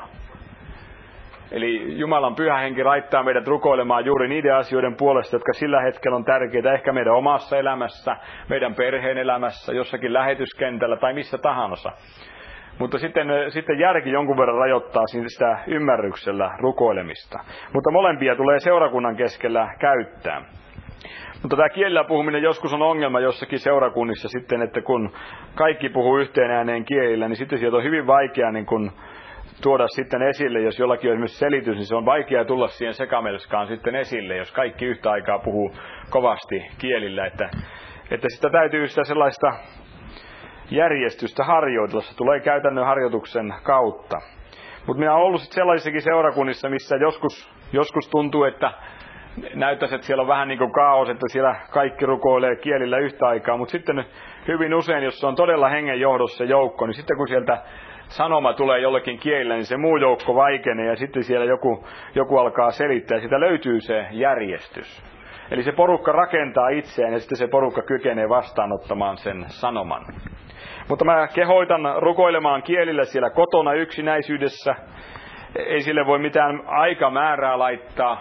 Eli Jumalan pyhä henki laittaa meidät rukoilemaan juuri niiden asioiden puolesta, jotka sillä hetkellä on tärkeitä, ehkä meidän omassa elämässä, meidän perheen elämässä, jossakin lähetyskentällä tai missä tahansa. Mutta sitten järki jonkun verran rajoittaa sitä ymmärryksellä rukoilemista. Mutta molempia tulee seurakunnan keskellä käyttää. Mutta tämä kielellä puhuminen joskus on ongelma jossakin seurakunnissa sitten, että kun kaikki puhuu yhteen ääneen kielillä, niin sitten sieltä on hyvin vaikea niin kun tuoda sitten esille, jos jollakin on esimerkiksi selitys, niin se on vaikea tulla siihen sekamelskaan sitten esille, jos kaikki yhtä aikaa puhuu kovasti kielillä, että sitä täytyy sitä sellaista järjestystä harjoitella, se tulee käytännön harjoituksen kautta. Mutta minä olen ollut sitten sellaisissakin seurakunnissa, missä joskus tuntuu, että näyttäisi, että siellä on vähän niin kuin kaos, että siellä kaikki rukoilee kielillä yhtä aikaa, mutta sitten hyvin usein, jos se on todella hengen johdossa se joukko, niin sitten kun sieltä sanoma tulee jollekin kielellä, niin se muu joukko vaikenee ja sitten siellä joku alkaa selittää ja siitä löytyy se järjestys. Eli se porukka rakentaa itseään ja sitten se porukka kykenee vastaanottamaan sen sanoman. Mutta mä kehoitan rukoilemaan kielillä siellä kotona yksinäisyydessä. Ei sille voi mitään aikamäärää laittaa.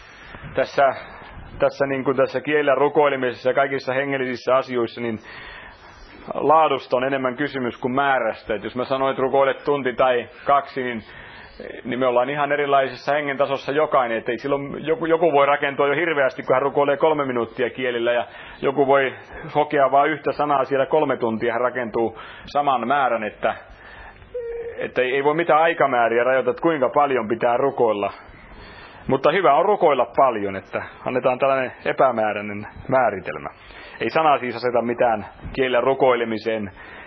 Tässä niin kuin tässä kielellä rukoilemisessa ja kaikissa hengellisissä asioissa, niin laadusta on enemmän kysymys kuin määrästä. Et jos mä sanoin, että rukoilet tunti tai 2, niin me ollaan ihan erilaisessa hengen tasossa jokainen. Et ei silloin, joku voi rakentua jo hirveästi, kun hän rukoilee 3 minuuttia kielillä, ja joku voi hokea vain yhtä sanaa siellä 3 tuntia, hän rakentuu saman määrän. Että että ei voi mitään aikamääriä rajoittaa, että kuinka paljon pitää rukoilla. Mutta hyvä on rukoilla paljon, että annetaan tällainen epämääräinen määritelmä. Ei sana siis aseta mitään kielellä rukoilemiseen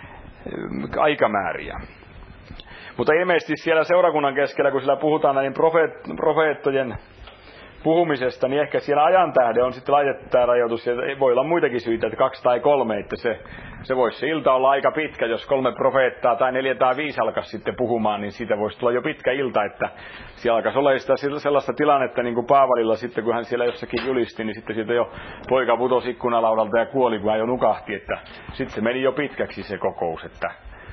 aikamääriä. Mutta ilmeisesti siellä seurakunnan keskellä, kun siellä puhutaan näin profeettojen puhumisesta, niin ehkä siellä ajan tähden on sitten laitettu tämä rajoitus. Ja voi olla muitakin syitä, että 2 tai 3, että se voisi se ilta olla aika pitkä, jos 3 profeettaa tai 4 tai 5 alkaisi sitten puhumaan, niin siitä voisi tulla jo pitkä ilta, että siellä alkaisi olla sitä sellaista tilannetta, niin kuin Paavalilla sitten, kun hän siellä jossakin julisti, niin sitten siitä jo poika putosi ikkunalaudalta ja kuoli, kun hän jo nukahti, että sitten se meni jo pitkäksi se kokous, että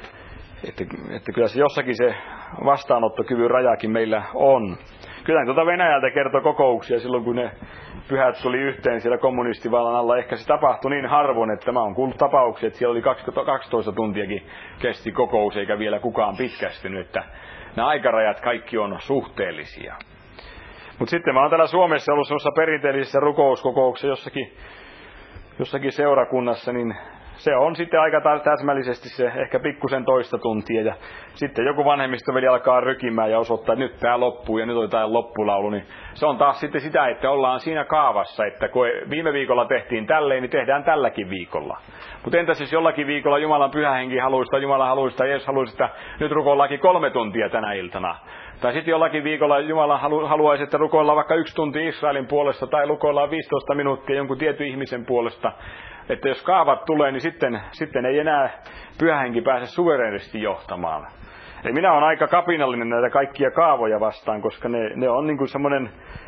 kyllä se jossakin se vastaanottokyvyn rajakin meillä on. Kyllä Venäjältä kertoi kokouksia silloin, kun ne pyhät tuli yhteen siellä kommunistivallan alla. Ehkä se tapahtui niin harvoin, että mä oon kuullut tapauksia, että siellä oli 12 tuntiakin kesti kokous, eikä vielä kukaan pitkästynyt. Että nämä aikarajat kaikki on suhteellisia. Mutta sitten mä oon täällä Suomessa ollut semmoisessa perinteellisessä rukouskokouksessa jossakin seurakunnassa, niin se on sitten aika täsmällisesti se ehkä pikkusen toista tuntia ja sitten joku vanhemmistoveli alkaa rykimään ja osoittaa, että nyt tää loppuu ja nyt on jotain loppulaulu, niin se on taas sitten sitä, että ollaan siinä kaavassa, että kun viime viikolla tehtiin tälleen, niin tehdään tälläkin viikolla. Mutta entäs jos jollakin viikolla Jumalan pyhähenki haluaisi tai Jumala haluaisi tai Jeesus haluaisi, että nyt rukoillaankin 3 tuntia tänä iltana. Tai sitten jollakin viikolla Jumala haluaisi, että rukoillaan vaikka 1 tunti Israelin puolesta tai rukoillaan 15 minuuttia jonkun tietyn ihmisen puolesta. Että jos kaavat tulee, niin sitten ei enää pyhähenki pääse suvereenisti johtamaan. Eli minä olen aika kapinallinen näitä kaikkia kaavoja vastaan, koska ne on niin kuin semmoinen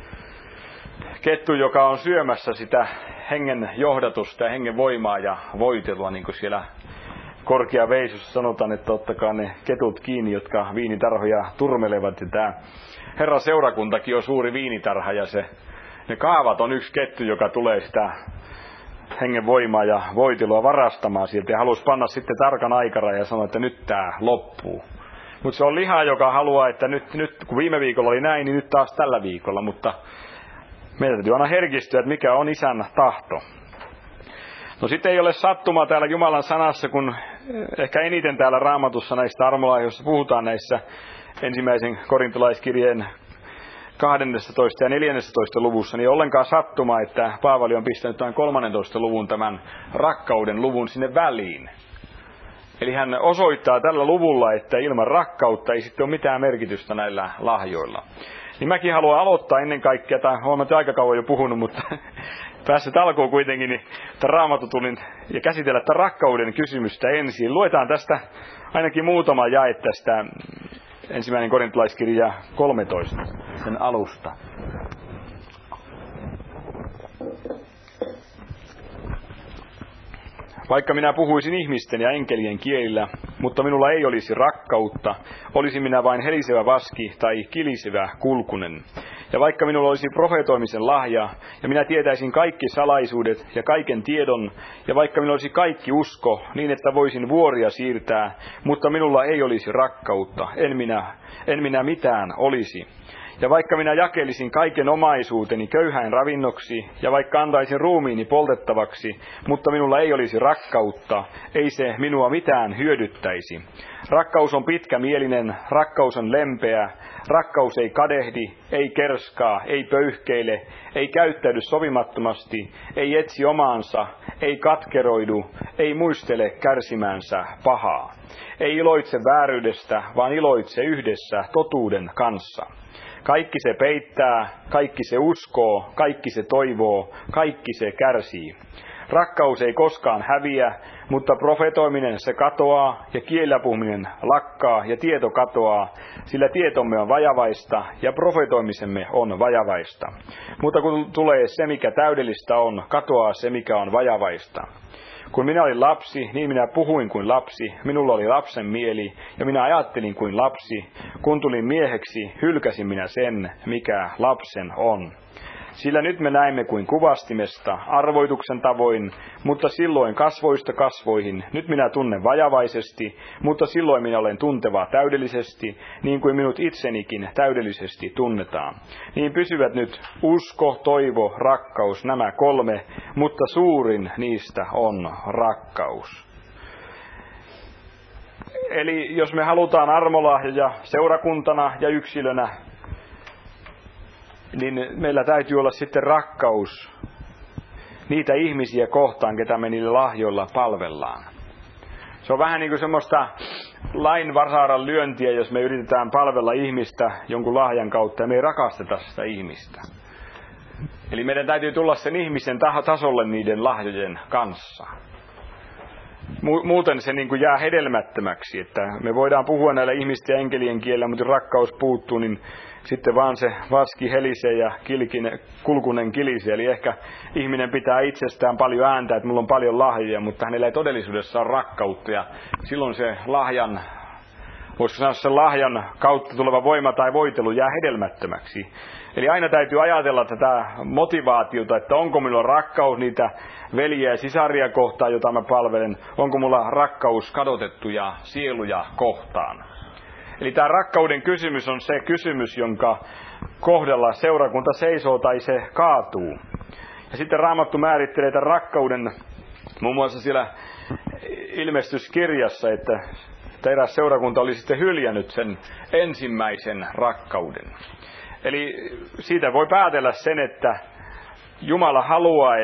kettu, joka on syömässä sitä hengen johdatusta ja hengen voimaa ja voitelua, niin kuin siellä Korkeaveisussa sanotaan, että ottakaa ne ketut kiinni, jotka viinitarhoja turmelevat. Ja tämä Herran seurakuntakin on suuri viinitarha ja ne kaavat on yksi kettu, joka tulee sitä hengen voimaa ja voitelua varastamaan sieltä ja halusi panna sitten tarkan aikarajan ja sanoa, että nyt tämä loppuu. Mutta se on liha, joka haluaa, että nyt kun viime viikolla oli näin, niin nyt taas tällä viikolla. Mutta meidän täytyy aina herkistyä, että mikä on Isän tahto. No sitten ei ole sattumaa täällä Jumalan sanassa, kun ehkä eniten täällä Raamatussa näistä armolahjoista puhutaan näissä ensimmäisen korintolaiskirjeen 12. ja 14. luvussa, niin ollenkaan sattumaa, että Paavali on pistänyt tämän 13. luvun tämän rakkauden luvun sinne väliin. Eli hän osoittaa tällä luvulla, että ilman rakkautta ei sitten ole mitään merkitystä näillä lahjoilla. Niin mäkin haluan aloittaa ennen kaikkea, tai olen aika kauan jo puhunut, mutta päässyt alkuun kuitenkin, niin tämän Raamatutulin ja käsitellä tämän rakkauden kysymystä ensin. Luetaan tästä ainakin muutama jae tästä ensimmäinen korintolaiskirja 13, sen alusta. Vaikka minä puhuisin ihmisten ja enkelien kielillä, mutta minulla ei olisi rakkautta, olisin minä vain helisevä vaski tai kilisevä kulkunen. Ja vaikka minulla olisi profeetoimisen lahja, ja minä tietäisin kaikki salaisuudet ja kaiken tiedon, ja vaikka minulla olisi kaikki usko, niin että voisin vuoria siirtää, mutta minulla ei olisi rakkautta, en minä mitään olisi. Ja vaikka minä jakelisin kaiken omaisuuteni köyhäin ravinnoksi, ja vaikka antaisin ruumiini poltettavaksi, mutta minulla ei olisi rakkautta, ei se minua mitään hyödyttäisi. Rakkaus on pitkämielinen, rakkaus on lempeä, rakkaus ei kadehdi, ei kerskaa, ei pöyhkeile, ei käyttäydy sovimattomasti, ei etsi omaansa, ei katkeroidu, ei muistele kärsimäänsä pahaa. Ei iloitse vääryydestä, vaan iloitse yhdessä totuuden kanssa. Kaikki se peittää, kaikki se uskoo, kaikki se toivoo, kaikki se kärsii. Rakkaus ei koskaan häviä, mutta profetoiminen se katoaa ja kielellä puhuminen lakkaa ja tieto katoaa, sillä tietomme on vajavaista ja profetoimisemme on vajavaista. Mutta kun tulee se, mikä täydellistä on, katoaa se, mikä on vajavaista. Kun minä olin lapsi, niin minä puhuin kuin lapsi, minulla oli lapsen mieli, ja minä ajattelin kuin lapsi. Kun tulin mieheksi, hylkäsin minä sen, mikä lapsen on. Sillä nyt me näemme kuin kuvastimesta, arvoituksen tavoin, mutta silloin kasvoista kasvoihin. Nyt minä tunnen vajavaisesti, mutta silloin minä olen tunteva täydellisesti, niin kuin minut itsenikin täydellisesti tunnetaan. Niin pysyvät nyt usko, toivo, rakkaus, nämä 3, mutta suurin niistä on rakkaus. Eli jos me halutaan armolahjoja seurakuntana ja yksilönä, niin meillä täytyy olla sitten rakkaus niitä ihmisiä kohtaan, ketä me niillä lahjoilla palvellaan. Se on vähän niin kuin semmoista lain vasaran lyöntiä, jos me yritetään palvella ihmistä jonkun lahjan kautta ja me ei rakasteta sitä ihmistä. Eli meidän täytyy tulla sen ihmisen tasolle niiden lahjojen kanssa. Muuten se niin kuin jää hedelmättömäksi, että me voidaan puhua näillä ihmisten ja enkelien kielellä, mutta jos rakkaus puuttuu, niin sitten vaan se vaski helisee ja kulkunen kilisee. Eli ehkä ihminen pitää itsestään paljon ääntä, että mulla on paljon lahjoja, mutta hänellä ei todellisuudessa ole rakkautta. Ja silloin se lahjan, voisiko sanoa sen lahjan kautta tuleva voima tai voitelu jää hedelmättömäksi. Eli aina täytyy ajatella tätä motivaatiota, että onko minulla rakkaus niitä veljiä ja sisaria kohtaan, jota mä palvelen. Onko mulla rakkaus kadotettuja sieluja kohtaan. Eli tämä rakkauden kysymys on se kysymys, jonka kohdalla seurakunta seisoo tai se kaatuu. Ja sitten Raamattu määrittelee tämän rakkauden muun muassa siellä ilmestyskirjassa, että eräs seurakunta oli sitten hyljännyt sen ensimmäisen rakkauden. Eli siitä voi päätellä sen, että Jumala haluaa,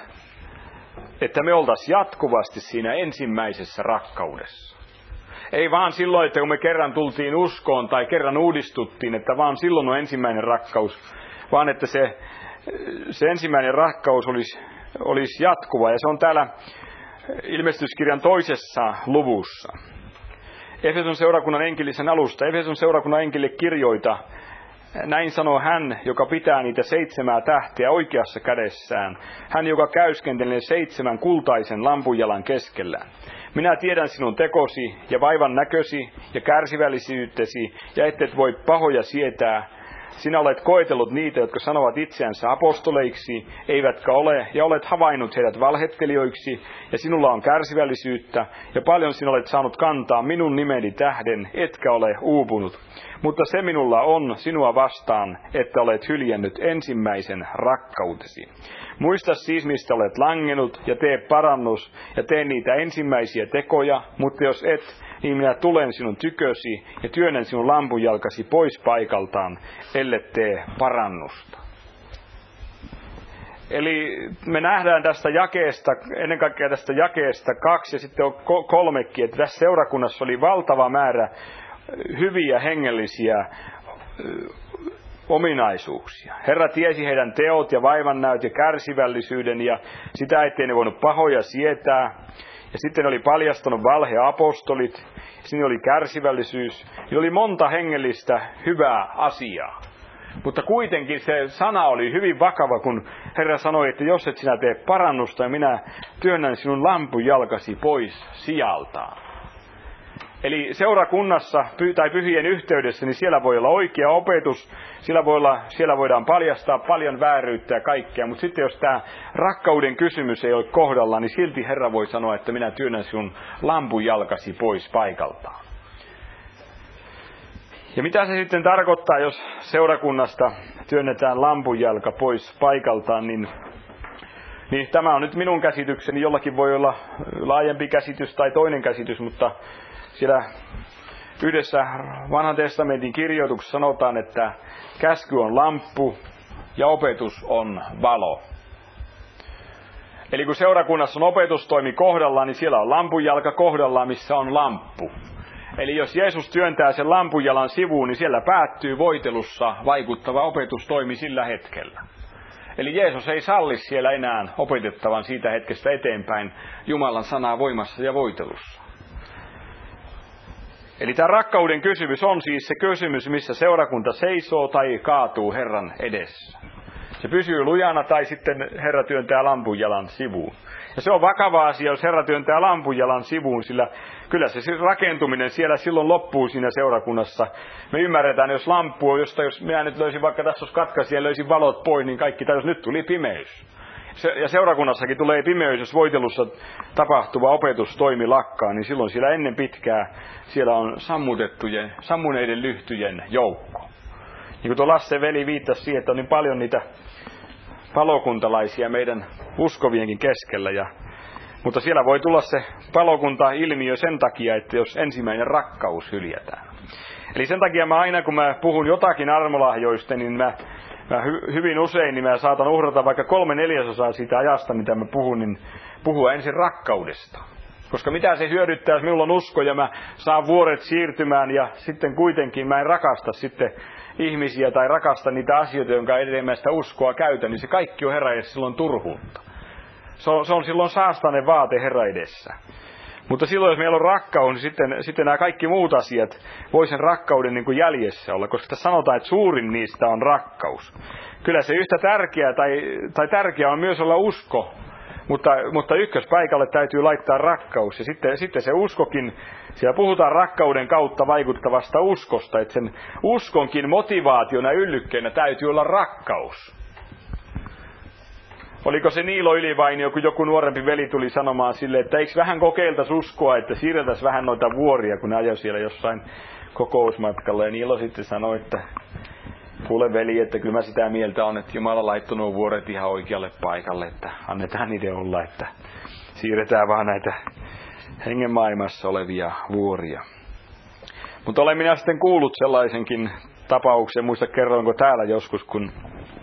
että me oltaisiin jatkuvasti siinä ensimmäisessä rakkaudessa. Ei vaan silloin, että kun me kerran tultiin uskoon tai kerran uudistuttiin, että vaan silloin on ensimmäinen rakkaus, vaan että se ensimmäinen rakkaus olisi jatkuva. Ja se on täällä ilmestyskirjan 2. luvussa. Efeson seurakunnan enkelisen alusta. Efeson seurakunnan enkelle kirjoita. Näin sanoo hän, joka pitää niitä 7 tähteä oikeassa kädessään. Hän, joka käyskentelee 7 kultaisen lampunjalan keskellä. Minä tiedän sinun tekosi ja vaivan näkösi ja kärsivällisyytesi ja et voi pahoja sietää. Sinä olet koetellut niitä, jotka sanovat itseänsä apostoleiksi, eivätkä ole, ja olet havainnut heidät valhettelijoiksi, ja sinulla on kärsivällisyyttä, ja paljon sinä olet saanut kantaa minun nimeni tähden, etkä ole uupunut. Mutta se minulla on sinua vastaan, että olet hyljännyt ensimmäisen rakkautesi. Muista siis, mistä olet langennut, ja tee parannus, ja tee niitä ensimmäisiä tekoja, mutta jos et, niin minä tulen sinun tykösi, ja työnnän sinun lampunjalkasi pois paikaltaan, ellet tee parannusta. Eli me nähdään tästä jakeesta, ennen kaikkea tästä jakeesta 2 ja sitten on 3, että tässä seurakunnassa oli valtava määrä hyviä hengellisiä ominaisuuksia. Herra tiesi heidän teot ja vaivannäöt ja kärsivällisyyden ja sitä, ettei ne voinut pahoja sietää. Ja sitten oli paljastanut valheapostolit, siinä oli kärsivällisyys, ja oli monta hengellistä hyvää asiaa. Mutta kuitenkin se sana oli hyvin vakava, kun Herra sanoi, että jos et sinä tee parannusta, ja minä työnnän sinun lampunjalkasi pois sijaltaan. Eli seurakunnassa tai pyhien yhteydessä, niin siellä voi olla oikea opetus, siellä voidaan paljastaa paljon vääryyttä ja kaikkea, mutta sitten jos tämä rakkauden kysymys ei ole kohdalla, niin silti Herra voi sanoa, että minä työnnän sinun lampunjalkasi pois paikaltaan. Ja mitä se sitten tarkoittaa, jos seurakunnasta työnnetään lampunjalka pois paikaltaan, niin tämä on nyt minun käsitykseni, jollakin voi olla laajempi käsitys tai toinen käsitys, mutta siellä yhdessä vanhan testamentin kirjoituksessa sanotaan, että käsky on lamppu ja opetus on valo. Eli kun seurakunnassa on opetustoimi kohdallaan, niin siellä on lampunjalka kohdallaan, missä on lamppu. Eli jos Jeesus työntää sen lampunjalan sivuun, niin siellä päättyy voitelussa vaikuttava opetustoimi sillä hetkellä. Eli Jeesus ei salli siellä enää opetettavan siitä hetkestä eteenpäin Jumalan sanaa voimassa ja voitelussa. Eli tämä rakkauden kysymys on siis se kysymys, missä seurakunta seisoo tai kaatuu Herran edessä. Se pysyy lujana tai sitten Herra työntää lampunjalan sivuun. Ja se on vakava asia, jos Herra työntää lampunjalan sivuun, sillä kyllä se rakentuminen siellä silloin loppuu siinä seurakunnassa. Me ymmärretään, jos lamppu on, jos minä nyt löysin vaikka tässä olisi katkaisi ja löysin valot pois, niin kaikki jos nyt tuli pimeys. Ja seurakunnassakin tulee pimeys, jos voitelussa tapahtuva opetustoimi lakkaa, niin silloin siellä ennen pitkää siellä on sammuneiden lyhtyjen joukko. Niin kuin tuo Lasse veli viittasi siihen, että on niin paljon niitä palokuntalaisia meidän uskovienkin keskellä. Ja Mutta siellä voi tulla se palokunta-ilmiö sen takia, että jos ensimmäinen rakkaus hyljätään. Eli sen takia mä aina, kun mä puhun jotakin armolahjoista, niin mä hyvin usein niin mä saatan uhrata vaikka 3/4 siitä ajasta, mitä mä puhun, niin puhua ensin rakkaudesta. Koska mitä se hyödyttää, jos minulla on usko ja mä saan vuoret siirtymään ja sitten kuitenkin mä en rakasta sitten ihmisiä tai rakasta niitä asioita, jonka edelleen sitä uskoa käytän, niin se kaikki on Herran edessä silloin turhuutta. Se on silloin saastainen vaate Herran edessä. Mutta silloin, jos meillä on rakkaus, niin sitten nämä kaikki muut asiat voi sen rakkauden niin kuin jäljessä olla, koska tässä sanotaan, että suurin niistä on rakkaus. Kyllä se yhtä tärkeää tai tärkeää on myös olla usko, mutta ykköspaikalle täytyy laittaa rakkaus. Ja sitten se uskokin, siellä puhutaan rakkauden kautta vaikuttavasta uskosta, että sen uskonkin motivaationa yllykkeenä täytyy olla rakkaus. Oliko se Niilo Ylivainio, kun joku nuorempi veli tuli sanomaan sille, että eikö vähän kokeiltaisi uskoa, että siirretäisiin vähän noita vuoria, kun ne ajoi siellä jossain kokousmatkalla. Ja Niilo sitten sanoi, että kuule veli, että kyllä mä sitä mieltä on, että Jumala laittoi nuo vuoret ihan oikealle paikalle, että annetaan niiden olla, että siirretään vaan näitä hengen maailmassa olevia vuoria. Mutta olen minä sitten kuullut sellaisenkin tapauksen, muista kerroinko täällä joskus, kun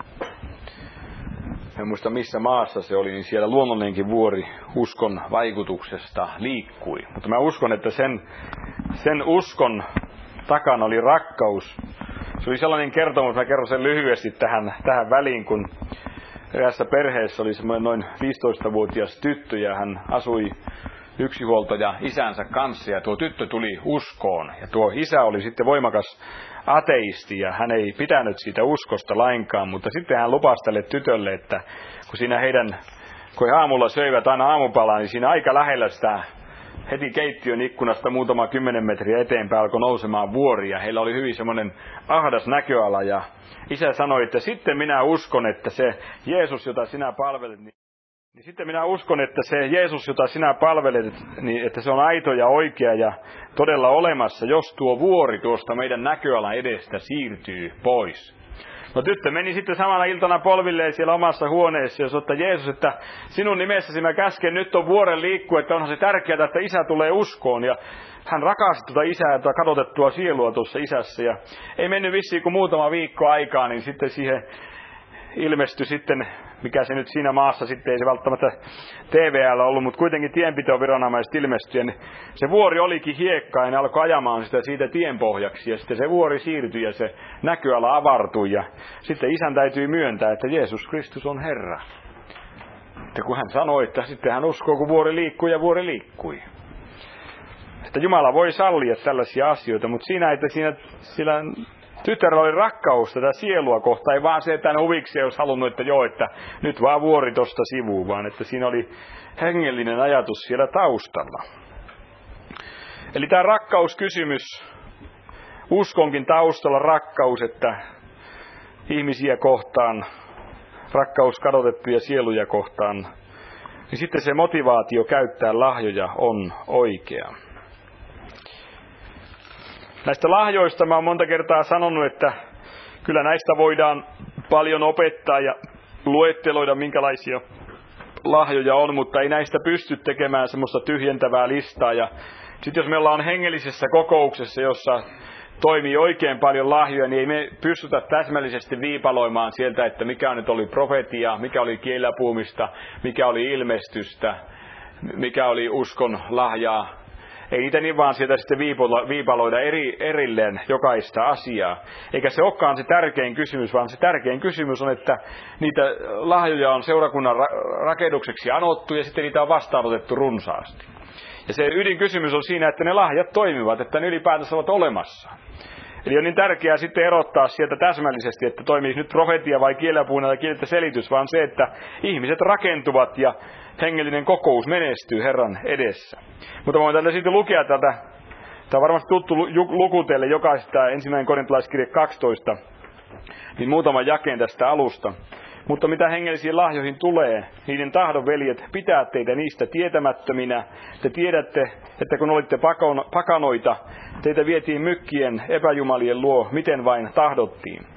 en muista missä maassa se oli, niin siellä luonnollinenkin vuori uskon vaikutuksesta liikkui. Mutta mä uskon, että sen uskon takana oli rakkaus. Se oli sellainen kertomus, mä kerron sen lyhyesti tähän väliin, kun eräässä perheessä oli semmoinen noin 15-vuotias tyttö ja hän asui yksinhuoltaja isänsä kanssa ja tuo tyttö tuli uskoon. Ja tuo isä oli sitten voimakas ateisti ja hän ei pitänyt siitä uskosta lainkaan, mutta sitten hän lupasi tälle tytölle, että kun he aamulla söivät aina aamupalaa, niin siinä aika lähellä sitä heti keittiön ikkunasta muutama 10 metriä eteenpäin alkoi nousemaan vuori ja heillä oli hyvin semmoinen ahdas näköala ja isä sanoi, että sitten minä uskon, että se Jeesus, jota sinä palvelet, niin sitten minä uskon, että se Jeesus, jota sinä palvelet, niin että se on aito ja oikea ja todella olemassa, jos tuo vuori tuosta meidän näköalan edestä siirtyy pois. No tyttö meni sitten samana iltana polvilleen siellä omassa huoneessa ja sanoi, että Jeesus, että sinun nimessäsi mä käsken nyt on vuoren liikkua, että onhan se tärkeää, että isä tulee uskoon. Ja hän rakasti tuota isää ja kadotettua sielua tuossa isässä. Ja ei mennyt vissiin kuin muutama viikko aikaa, niin sitten siihen ilmestyi sitten, mikä se nyt siinä maassa sitten, ei se välttämättä TVL ollut, mutta kuitenkin tienpitoviranomaiset ilmestyi. Ja se vuori olikin hiekkaa ja ne alkoi ajamaan sitä siitä tienpohjaksi ja sitten se vuori siirtyi ja se näköala avartui. Ja sitten isän täytyy myöntää, että Jeesus Kristus on Herra. Että kun hän sanoi, että sitten hän uskoo, kun vuori liikkui ja vuori liikkui. Että Jumala voi sallia tällaisia asioita, mutta siinä, että sillä tytärellä oli rakkaus tätä sielua kohtaan, ei vaan se, että hän huvikseen olisi halunnut, että joo, että nyt vaan vuori tosta sivuun, vaan että siinä oli hengellinen ajatus siellä taustalla. Eli tämä rakkauskysymys, uskonkin taustalla rakkaus, että ihmisiä kohtaan, rakkaus kadotettuja sieluja kohtaan, niin sitten se motivaatio käyttää lahjoja on oikea. Näistä lahjoista mä oon monta kertaa sanonut, että kyllä näistä voidaan paljon opettaa ja luetteloida, minkälaisia lahjoja on, mutta ei näistä pysty tekemään semmoista tyhjentävää listaa. Ja sitten jos meillä on hengellisessä kokouksessa, jossa toimii oikein paljon lahjoja, niin ei me pystytä täsmällisesti viipaloimaan sieltä, että mikä nyt oli profetia, mikä oli kielellä puhumista, mikä oli ilmestystä, mikä oli uskon lahjaa. Ei niitä niin vaan sieltä sitten viipaloida erilleen jokaista asiaa. Eikä se olekaan se tärkein kysymys, vaan se tärkein kysymys on, että niitä lahjoja on seurakunnan rakennukseksi anottu ja sitten niitä on vastaanotettu runsaasti. Ja se ydinkysymys on siinä, että ne lahjat toimivat, että ne ylipäätänsä ovat olemassa. Eli on niin tärkeää sitten erottaa sieltä täsmällisesti, että toimii nyt profetia vai kielellä tai kieltä selitys, vaan se, että ihmiset rakentuvat ja hengellinen kokous menestyy Herran edessä. Mutta voin täältä sitten lukea täältä, tämä on varmasti tuttu luku teille jokaisesta, 1. Korintalaiskirje 12, niin muutama jakeen tästä alusta. Mutta mitä hengellisiin lahjoihin tulee, niiden tahdon veljet pitää teitä niistä tietämättöminä. Te tiedätte, että kun olitte pakanoita, teitä vietiin mykkien epäjumalien luo, miten vain tahdottiin.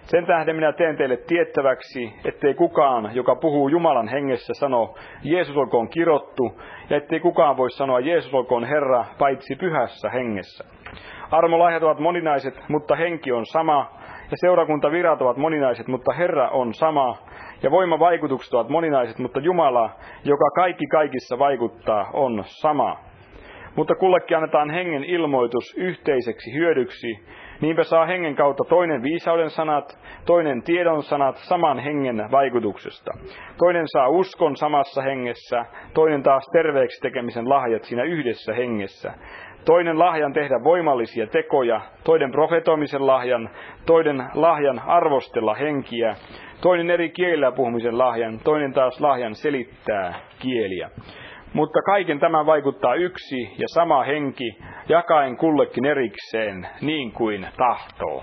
Sen tähden minä teen teille tiettäväksi, ettei kukaan, joka puhuu Jumalan hengessä, sano, Jeesus olkoon kirottu, ja ettei kukaan voi sanoa, Jeesus olkoon Herra, paitsi pyhässä hengessä. Armolahjat ovat moninaiset, mutta henki on sama, ja seurakuntavirat ovat moninaiset, mutta Herra on sama, ja voimavaikutukset ovat moninaiset, mutta Jumala, joka kaikki kaikissa vaikuttaa, on sama. Mutta kullekin annetaan hengen ilmoitus yhteiseksi hyödyksi. Niinpä saa hengen kautta toinen viisauden sanat, toinen tiedon sanat saman hengen vaikutuksesta. Toinen saa uskon samassa hengessä, toinen taas terveeksi tekemisen lahjat siinä yhdessä hengessä. Toinen lahjan tehdä voimallisia tekoja, toinen profetoimisen lahjan, toinen lahjan arvostella henkiä, toinen eri kielillä puhumisen lahjan, toinen taas lahjan selittää kieliä. Mutta kaiken tämän vaikuttaa yksi ja sama henki, jakaen kullekin erikseen, niin kuin tahtoo.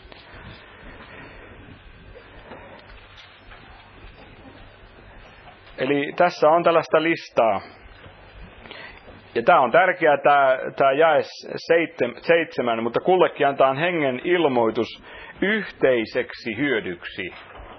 Eli tässä on tällaista listaa. Ja tämä on tärkeää, tämä jae 7, mutta kullekin antaa hengen ilmoitus yhteiseksi hyödyksi.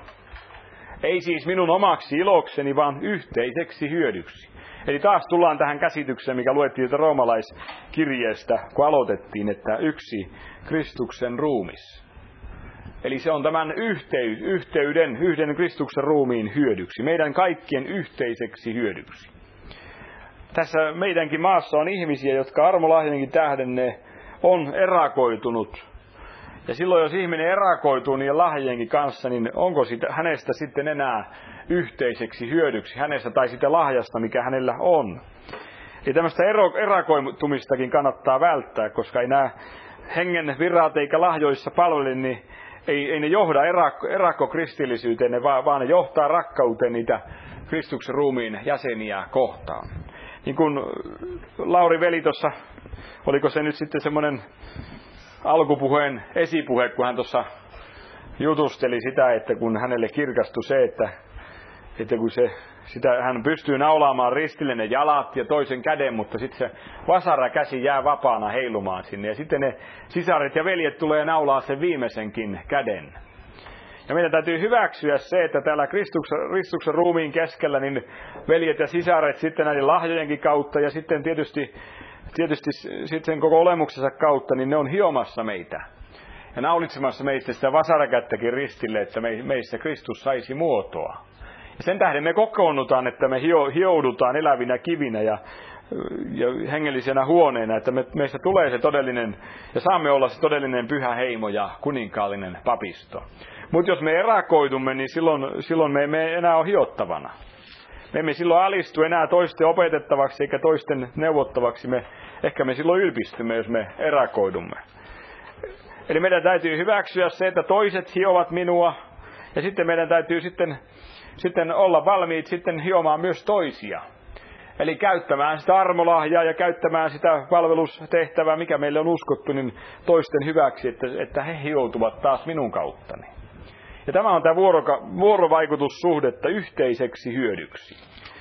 Ei siis minun omaksi ilokseni, vaan yhteiseksi hyödyksi. Eli taas tullaan tähän käsitykseen, mikä luettiin roomalaiskirjeestä, kun aloitettiin, että yksi Kristuksen ruumis. Eli se on tämän yhden Kristuksen ruumiin hyödyksi, meidän kaikkien yhteiseksi hyödyksi. Tässä meidänkin maassa on ihmisiä, jotka armolahjankin tähden ne on erakoitunut. Ja silloin, jos ihminen erakoituu niiden lahjienkin kanssa, niin onko hänestä sitten enää yhteiseksi hyödyksi, hänestä tai sitä lahjasta, mikä hänellä on. Eli tämmöistä erakoitumistakin kannattaa välttää, koska ei nämä hengen virat eikä lahjoissa palvele, niin ei ne johda erakkokristillisyyteen, vaan ne johtaa rakkauteen niitä Kristuksen ruumiin jäseniä kohtaan. Niin kuin Lauri veli tuossa, oliko se nyt sitten semmoinen alkupuheen esipuhe, kun hän tuossa jutusteli sitä, että kun hänelle kirkastui se, että kun hän pystyy naulaamaan ristille ne jalat ja toisen käden, mutta sitten se vasarakäsi jää vapaana heilumaan sinne. Ja sitten ne sisaret ja veljet tulee naulaa sen viimeisenkin käden. Ja meidän täytyy hyväksyä se, että täällä Kristuksen ruumiin keskellä niin veljet ja sisaret sitten näiden lahjojenkin kautta ja sitten tietysti sitten koko olemuksensa kautta, niin ne on hiomassa meitä. Ja naulitsemassa meistä sitä vasarakättäkin ristille, että meissä Kristus saisi muotoa. Ja sen tähden me kokoonnutaan, että me hioudutaan elävinä kivinä ja hengellisenä huoneena, että meistä tulee se todellinen, ja saamme olla se todellinen pyhä heimo ja kuninkaallinen papisto. Mutta jos me erakoidumme, niin silloin me emme enää ole hiottavana. Me emme silloin alistu enää toisten opetettavaksi eikä toisten neuvottavaksi. Ehkä me silloin ylpistymme, jos me erakoidumme. Eli meidän täytyy hyväksyä se, että toiset hiovat minua. Ja sitten meidän täytyy sitten olla valmiit sitten hiomaan myös toisia. Eli käyttämään sitä armolahjaa ja käyttämään sitä palvelustehtävää, mikä meille on uskottu, niin toisten hyväksi, että he hioutuvat taas minun kauttani. Ja tämä on tämä vuorovaikutussuhdetta yhteiseksi hyödyksi.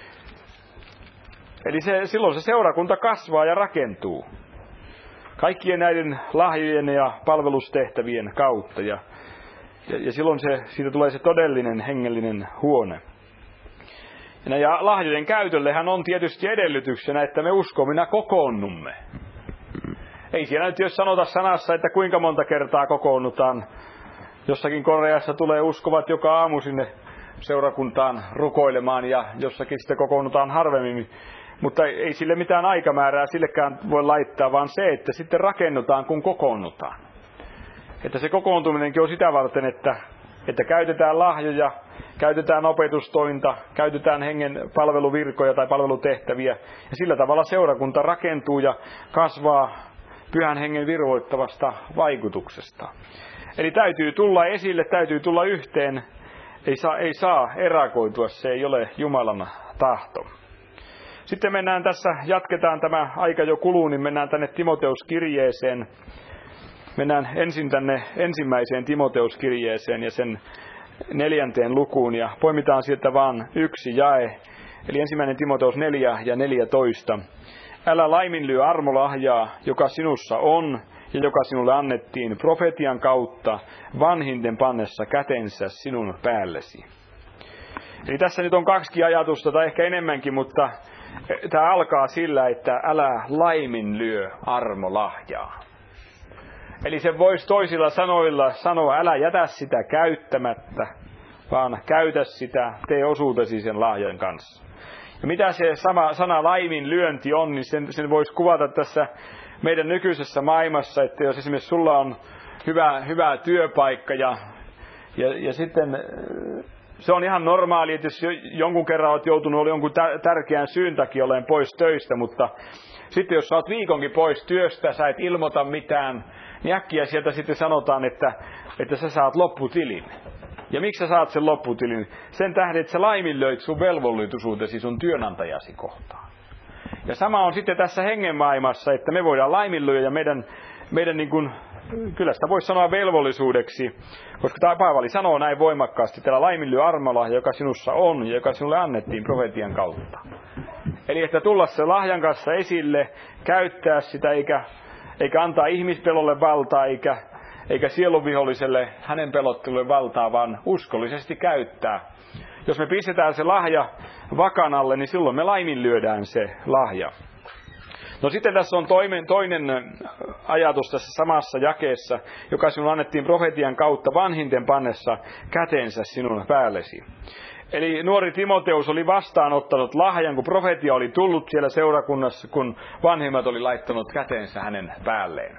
Eli silloin se seurakunta kasvaa ja rakentuu. Kaikkien näiden lahjojen ja palvelustehtävien kautta. Ja silloin siitä tulee se todellinen hengellinen huone. Ja lahjojen käytöllehän on tietysti edellytyksenä, että me uskomina kokoonnumme. Ei siellä nyt jos sanota sanassa, että kuinka monta kertaa kokoonnutaan. Jossakin Koreassa tulee uskovat joka aamu sinne seurakuntaan rukoilemaan ja jossakin sitten kokoonnutaan harvemmin. Mutta ei sille mitään aikamäärää sillekään voi laittaa, vaan se, että sitten rakennutaan kun kokoonnutaan. Että se kokoontuminenkin on sitä varten, että käytetään lahjoja, käytetään opetustointa, käytetään hengen palveluvirkoja tai palvelutehtäviä. Ja sillä tavalla seurakunta rakentuu ja kasvaa pyhän hengen virvoittavasta vaikutuksesta. Eli täytyy tulla esille, täytyy tulla yhteen. Ei saa erakoitua, se ei ole Jumalan tahto. Sitten mennään tässä, jatketaan tämä aika jo kuluu, niin mennään tänne Timoteuskirjeeseen. Mennään ensin tänne ensimmäiseen Timoteuskirjeeseen ja sen 4. lukuun ja poimitaan sieltä vaan yksi jae. Eli 1. Timoteus 4 ja 14. Älä laiminlyö armolahjaa, joka sinussa on ja joka sinulle annettiin profetian kautta vanhinten pannessa kätensä sinun päällesi. Eli tässä nyt on 2 ajatusta tai ehkä enemmänkin, mutta tämä alkaa sillä, että älä laiminlyö armolahjaa. Eli se voisi toisilla sanoilla sanoa, älä jätä sitä käyttämättä, vaan käytä sitä, tee osuutesi sen lahjan kanssa. Ja mitä se sana laiminlyönti on, niin sen voisi kuvata tässä meidän nykyisessä maailmassa, että jos esimerkiksi sulla on hyvä työpaikka ja sitten se on ihan normaali, että jos jonkun kerran olet joutunut jonkun tärkeän syyn takia olemaan pois töistä, mutta sitten jos sä oot viikonkin pois työstä, sä et ilmoita mitään, niin äkkiä sieltä sitten sanotaan, että sä saat lopputilin. Ja miksi sä saat sen lopputilin? Sen tähden, että sä laiminlöit sun velvollisuutesi sun työnantajasi kohtaan. Ja sama on sitten tässä hengenmaailmassa, että me voidaan laiminlyödä ja meidän niin kuin, kyllä sitä voisi sanoa velvollisuudeksi, koska tämä Paavali sanoo näin voimakkaasti, että laiminlyö armolahja, joka sinussa on ja joka sinulle annettiin profetian kautta. Eli että tulla se lahjan kanssa esille, käyttää sitä eikä antaa ihmispelolle valtaa eikä sielunviholliselle hänen pelottelulle valtaa, vaan uskollisesti käyttää. Jos me pistetään se lahja vakan alle, niin silloin me laiminlyödään se lahja. No sitten tässä on toinen ajatus tässä samassa jakeessa, joka sinulle annettiin profetian kautta vanhinten pannessa kätensä sinun päällesi. Eli nuori Timoteus oli vastaanottanut lahjan, kun profetia oli tullut siellä seurakunnassa, kun vanhemmat oli laittanut kätensä hänen päälleen.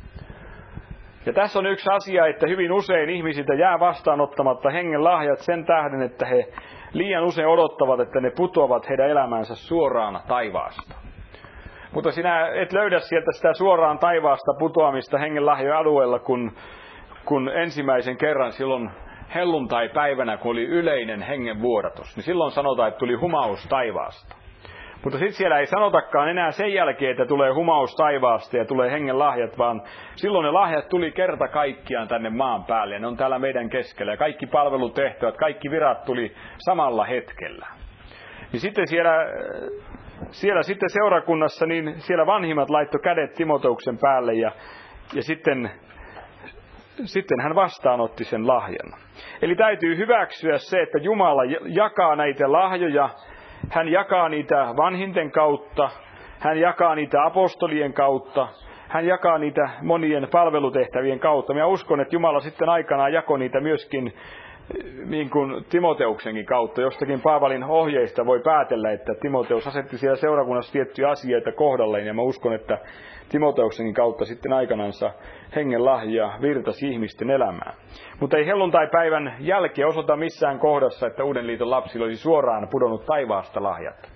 Ja tässä on yksi asia, että hyvin usein ihmisiltä jää vastaanottamatta hengen lahjat sen tähden, että he liian usein odottavat, että ne putoavat heidän elämäänsä suoraan taivaasta. Mutta sinä et löydä sieltä sitä suoraan taivaasta putoamista hengen lahjojen alueella, kun ensimmäisen kerran silloin helluntai-päivänä, kun oli yleinen hengen vuodatus, niin silloin sanotaan, että tuli humaus taivaasta. Mutta sitten siellä ei sanotakaan enää sen jälkeen, että tulee humaus taivaasta ja tulee hengen lahjat, vaan silloin ne lahjat tuli kerta kaikkiaan tänne maan päälle. Ne on täällä meidän keskellä ja kaikki palvelutehtävät, kaikki virat tuli samalla hetkellä. Niin sitten siellä sitten seurakunnassa, niin siellä vanhimmat laittoi kädet Timoteuksen päälle ja sitten hän vastaanotti sen lahjan. Eli täytyy hyväksyä se, että Jumala jakaa näitä lahjoja. Hän jakaa niitä vanhinten kautta, hän jakaa niitä apostolien kautta, hän jakaa niitä monien palvelutehtävien kautta. Minä uskon, että Jumala sitten aikanaan jakoi niitä myöskin niin kuin Timoteuksenkin kautta. Jostakin Paavalin ohjeista voi päätellä, että Timoteus asetti siellä seurakunnassa tiettyjä asioita kohdalleen. Ja mä uskon, että Timoteuksenkin kautta sitten aikanansa hengen lahja virtasi ihmisten elämään. Mutta ei helluntai-päivän jälkeen osoita missään kohdassa, että Uuden liiton lapsilla olisi suoraan pudonnut taivaasta lahjat.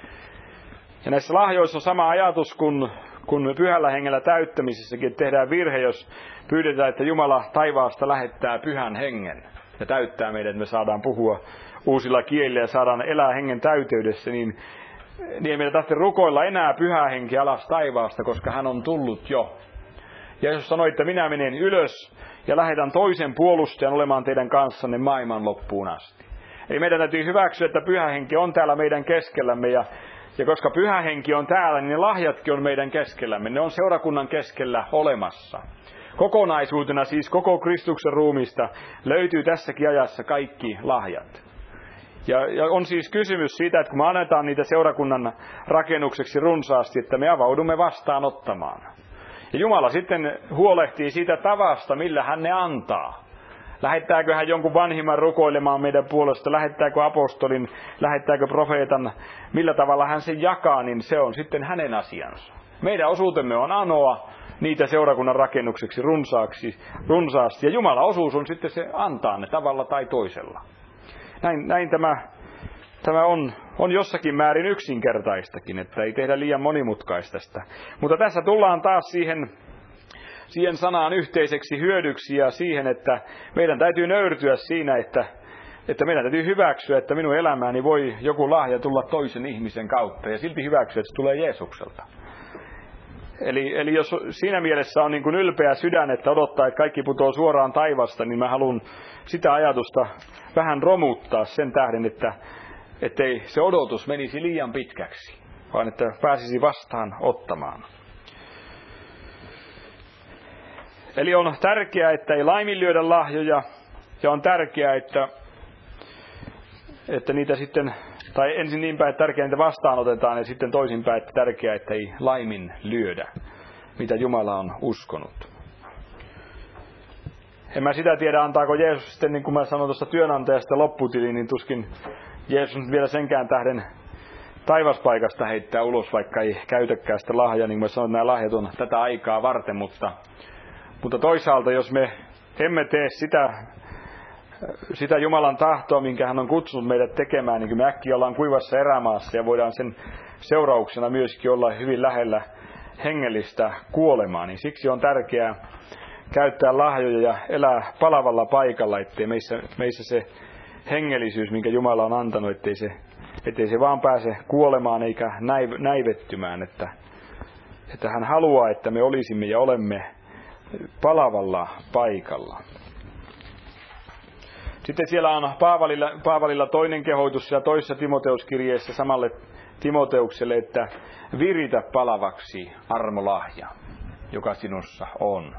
Ja näissä lahjoissa on sama ajatus kuin pyhällä hengellä täyttämisessäkin, että tehdään virhe, jos pyydetään, että Jumala taivaasta lähettää pyhän hengen ja täyttää meidät, että me saadaan puhua uusilla kielillä ja saadaan elää hengen täyteydessä, niin ei meidän tarvitse rukoilla enää pyhää henki alas taivaasta, koska hän on tullut jo. Ja jos sanoi, että minä menen ylös ja lähetän toisen puolustajan olemaan teidän kanssanne maailman loppuun asti. Eli meidän täytyy hyväksyä, että pyhä henki on täällä meidän keskellämme ja koska pyhä henki on täällä, niin ne lahjatkin on meidän keskellämme. Ne on seurakunnan keskellä olemassa. Kokonaisuutena siis koko Kristuksen ruumista löytyy tässäkin ajassa kaikki lahjat. Ja on siis kysymys siitä, että kun me annetaan niitä seurakunnan rakennukseksi runsaasti, että me avaudumme vastaanottamaan. Ja Jumala sitten huolehtii siitä tavasta, millä hän ne antaa. Lähettääkö hän jonkun vanhimman rukoilemaan meidän puolesta, lähettääkö apostolin, lähettääkö profeetan, millä tavalla hän sen jakaa, niin se on sitten hänen asiansa. Meidän osuutemme on anoa niitä seurakunnan rakennukseksi runsaasti, ja Jumalan osuus on sitten se antaa ne tavalla tai toisella. Näin tämä on jossakin määrin yksinkertaistakin, että ei tehdä liian monimutkaista sitä. Mutta tässä tullaan taas siihen sanaan yhteiseksi hyödyksi ja siihen, että meidän täytyy nöyrtyä siinä, että meidän täytyy hyväksyä, että minun elämääni voi joku lahja tulla toisen ihmisen kautta ja silti hyväksyä, että se tulee Jeesukselta. Eli jos siinä mielessä on niin kuin ylpeä sydän, että odottaa, että kaikki putoo suoraan taivasta, niin mä haluan sitä ajatusta vähän romuttaa sen tähden, ettei se odotus menisi liian pitkäksi, vaan että pääsisi vastaan ottamaan. Eli on tärkeää, että ei laiminlyödä lahjoja, ja on tärkeää, että niitä sitten, tai ensin niin päin, että tärkeää niitä vastaanotetaan, ja sitten toisinpäin, että tärkeää, että ei laiminlyödä, mitä Jumala on uskonut. En mä sitä tiedä, antaako Jeesus sitten, niin kuin mä sanoin tuosta työnantajasta lopputiliin, niin tuskin Jeesus nyt vielä senkään tähden taivaspaikasta heittää ulos, vaikka ei käytäkään sitä lahjaa. Niin kuin mä sanoin, että nämä lahjat on tätä aikaa varten, mutta toisaalta, jos me emme tee sitä Jumalan tahtoa, minkä hän on kutsunut meidät tekemään, niin kuin me äkkiä ollaan kuivassa erämaassa ja voidaan sen seurauksena myöskin olla hyvin lähellä hengellistä kuolemaa, niin siksi on tärkeää käyttää lahjoja ja elää palavalla paikalla, ettei meissä se hengellisyys, minkä Jumala on antanut, ettei se vaan pääse kuolemaan eikä näivettymään, että hän haluaa, että me olisimme ja olemme palavalla paikalla. Sitten siellä on Paavalilla toinen kehoitus ja toisessa Timoteuskirjeessä samalle Timoteukselle, että viritä palavaksi armolahja, joka sinussa on.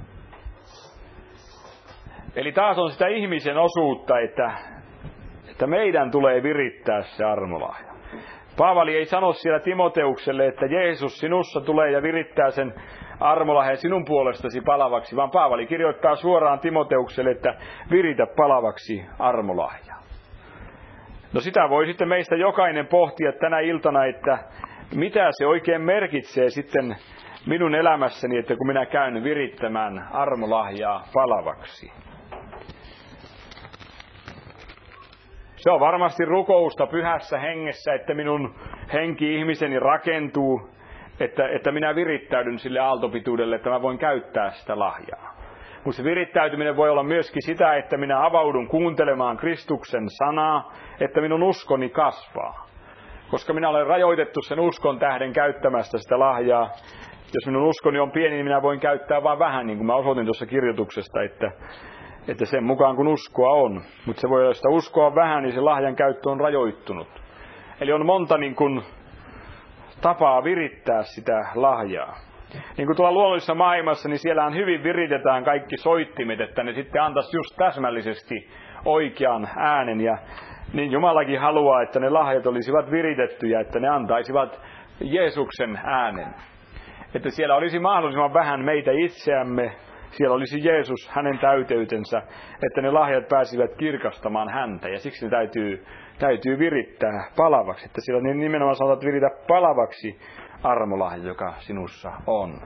Eli taas on sitä ihmisen osuutta, että meidän tulee virittää se armolahja. Paavali ei sano siellä Timoteukselle, että Jeesus sinussa tulee ja virittää sen armolahjan sinun puolestasi palavaksi, vaan Paavali kirjoittaa suoraan Timoteukselle, että viritä palavaksi armolahja. No sitä voi sitten meistä jokainen pohtia tänä iltana, että mitä se oikein merkitsee sitten minun elämässäni, että kun minä käyn virittämään armolahjaa palavaksi. Se on varmasti rukousta pyhässä hengessä, että minun henki-ihmiseni rakentuu, että minä virittäydyn sille aaltopituudelle, että mä voin käyttää sitä lahjaa. Mutta se virittäytyminen voi olla myöskin sitä, että minä avaudun kuuntelemaan Kristuksen sanaa, että minun uskoni kasvaa. Koska minä olen rajoitettu sen uskon tähden käyttämästä sitä lahjaa. Jos minun uskoni on pieni, niin minä voin käyttää vain vähän, niin kuin mä osoitin tuossa kirjoituksesta, että sen mukaan kun uskoa on. Mutta se voi olla, jos sitä uskoa on vähän, niin se lahjan käyttö on rajoittunut. Eli on monta niin kuin tapaa virittää sitä lahjaa. Niin kuin tuolla luonnollisessa maailmassa, niin siellähän hyvin viritetään kaikki soittimet, että ne sitten antaisi just täsmällisesti oikean äänen. Ja niin Jumalakin haluaa, että ne lahjat olisivat viritettyjä, että ne antaisivat Jeesuksen äänen. Että siellä olisi mahdollisimman vähän meitä itseämme, siellä olisi Jeesus, hänen täyteytensä, että ne lahjat pääsivät kirkastamaan häntä. Ja siksi ne täytyy virittää palavaksi. Että siellä nimenomaan sanotaan, että viritä palavaksi armolahja, joka sinussa on.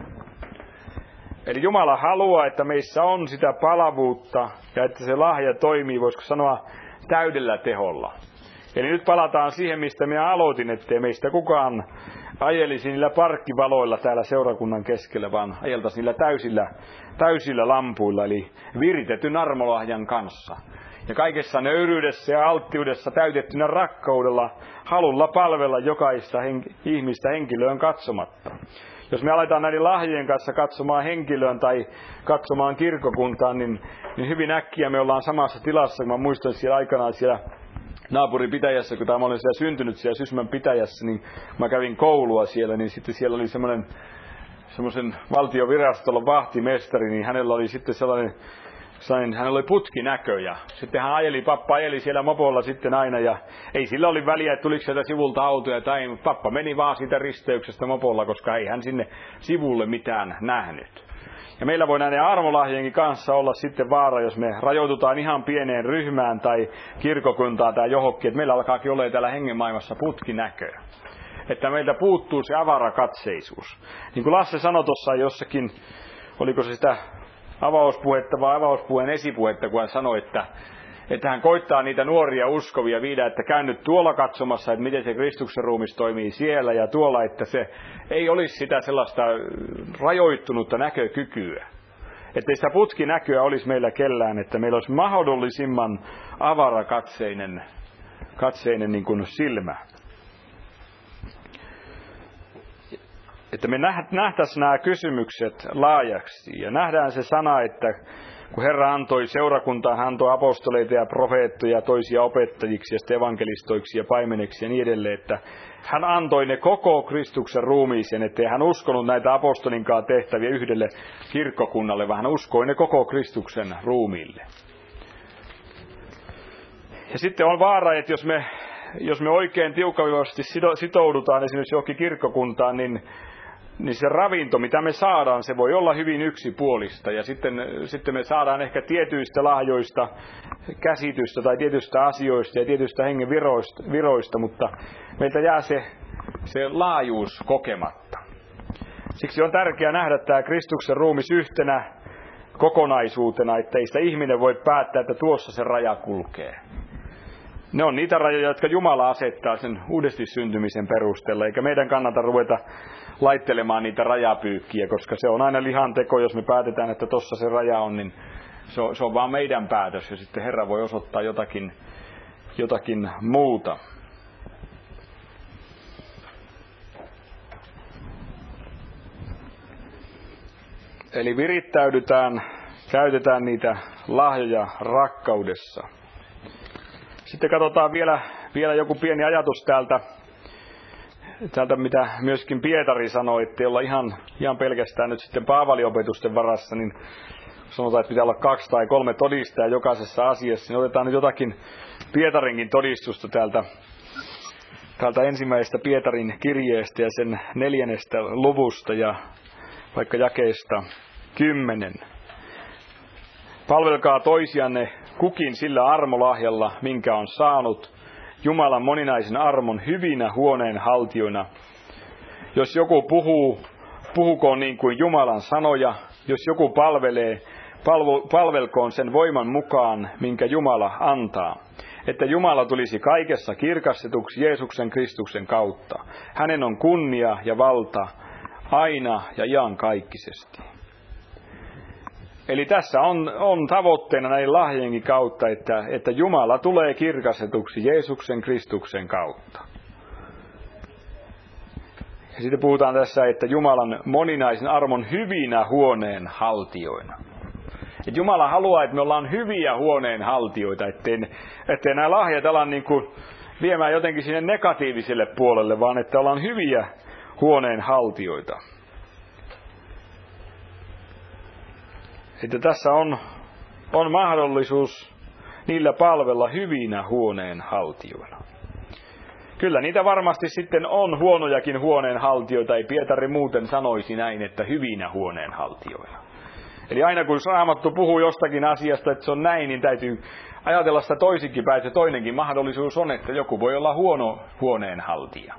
Eli Jumala haluaa, että meissä on sitä palavuutta ja että se lahja toimii, voisiko sanoa, täydellä teholla. Eli nyt palataan siihen, mistä minä aloitin, ettei meistä kukaan ajelisi niillä parkkivaloilla täällä seurakunnan keskellä, vaan ajeltaisi niillä täysillä lampuilla, eli viritetyn armolahjan kanssa. Ja kaikessa nöyryydessä ja alttiudessa täytettynä rakkaudella, halulla palvella jokaista ihmistä henkilöön katsomatta. Jos me aletaan näiden lahjojen kanssa katsomaan henkilöön tai katsomaan kirkkokuntaan, niin hyvin äkkiä me ollaan samassa tilassa, kun mä muistan siellä aikanaan siellä naapuripitäjässä, kun mä olin siellä syntynyt siellä Sysmän pitäjässä, niin mä kävin koulua siellä, niin sitten siellä oli semmoisen valtiovirastolla vahtimestari, niin hänellä oli sitten hänellä oli putkinäkö ja sitten pappa ajeli siellä mopolla sitten aina ja ei sillä oli väliä, että tuliko sieltä sivulta autoja tai ei, mutta pappa meni vaan siitä risteyksestä mopolla, koska ei hän sinne sivulle mitään nähnyt. Ja meillä voi näiden armolahjenkin kanssa olla sitten vaara, jos me rajoitutaan ihan pieneen ryhmään tai kirkokuntaan tai johonkin, että meillä alkaakin olla täällä hengenmaailmassa putkinäkö. Että meiltä puuttuu se avarakatseisuus. Niin kuin Lasse sanoi tuossa jossakin, oliko se sitä avauspuhetta vai avauspuheen esipuhetta, kun hän sanoi, että hän koittaa niitä nuoria uskovia viedä, että käy nyt tuolla katsomassa, että miten se Kristuksen ruumis toimii siellä ja tuolla, että se ei olisi sitä sellaista rajoittunutta näkökykyä. Että ei sitä putkinäköä olisi meillä kellään, että meillä olisi mahdollisimman avarakatseinen niin kuin silmä. Että me nähtäisiin nämä kysymykset laajaksi ja nähdään se sana, että kun Herra antoi seurakuntaan, hän antoi apostoleita ja profeettoja, toisia opettajiksi ja sitten evankelistoiksi ja paimeneksi ja niin edelleen, että hän antoi ne koko Kristuksen ruumiiseen, ettei hän uskonut näitä apostolinkaan tehtäviä yhdelle kirkkokunnalle, vaan hän uskoi ne koko Kristuksen ruumiille. Ja sitten on vaara, että jos me oikein tiukasti sitoudutaan esimerkiksi johonkin kirkkokuntaan, niin se ravinto, mitä me saadaan, se voi olla hyvin yksipuolista. Ja sitten me saadaan ehkä tietyistä lahjoista käsitystä tai tietyistä asioista ja tietyistä hengen viroista, mutta meiltä jää se laajuus kokematta. Siksi on tärkeää nähdä tämä Kristuksen ruumis yhtenä kokonaisuutena, että ei sitä ihminen voi päättää, että tuossa se raja kulkee. Ne on niitä rajoja, jotka Jumala asettaa sen uudesti syntymisen perusteella, eikä meidän kannata ruveta laittelemaan niitä rajapyykkiä, koska se on aina lihan teko, jos me päätetään, että tossa se raja on, niin se on vaan meidän päätös, ja sitten Herra voi osoittaa jotakin muuta. Eli virittäydytään, käytetään niitä lahjoja rakkaudessa. Sitten katsotaan vielä joku pieni ajatus täältä, mitä myöskin Pietari sanoi, ettei olla ihan pelkästään nyt sitten Paavaliopetusten varassa, niin sanotaan, että pitää olla 2 tai 3 todistajaa jokaisessa asiassa, niin otetaan nyt jotakin Pietarinkin todistusta täältä ensimmäisestä Pietarin kirjeestä ja sen 4. luvusta ja vaikka jakeesta 10. Palvelkaa toisianne kukin sillä armolahjalla, minkä on saanut, Jumalan moninaisen armon hyvinä huoneen haltijoina. Jos joku puhukoon niin kuin Jumalan sanoja, jos joku palvelkoon sen voiman mukaan, minkä Jumala antaa. Että Jumala tulisi kaikessa kirkastetuksi Jeesuksen Kristuksen kautta. Hänen on kunnia ja valta aina ja iankaikkisesti. Eli tässä on tavoitteena näiden lahjojenkin kautta, että Jumala tulee kirkastetuksi Jeesuksen Kristuksen kautta. Ja sitten puhutaan tässä, että Jumalan moninaisen armon hyvinä huoneen haltijoina. Että Jumala haluaa, että me ollaan hyviä huoneen haltijoita, ettei nämä lahjat ala niin kuin viemään jotenkin sinne negatiiviselle puolelle, vaan että ollaan hyviä huoneen haltijoita. Että tässä on mahdollisuus niillä palvella hyvinä huoneen haltijoina. Kyllä niitä varmasti sitten on huonojakin huoneen haltijoita, ei Pietari muuten sanoisi näin, että hyvinä huoneen haltijoina. Eli aina kun Raamattu puhuu jostakin asiasta, että se on näin, niin täytyy ajatella sitä toisinkin päin. Se toinenkin mahdollisuus on, että joku voi olla huono huoneen haltija.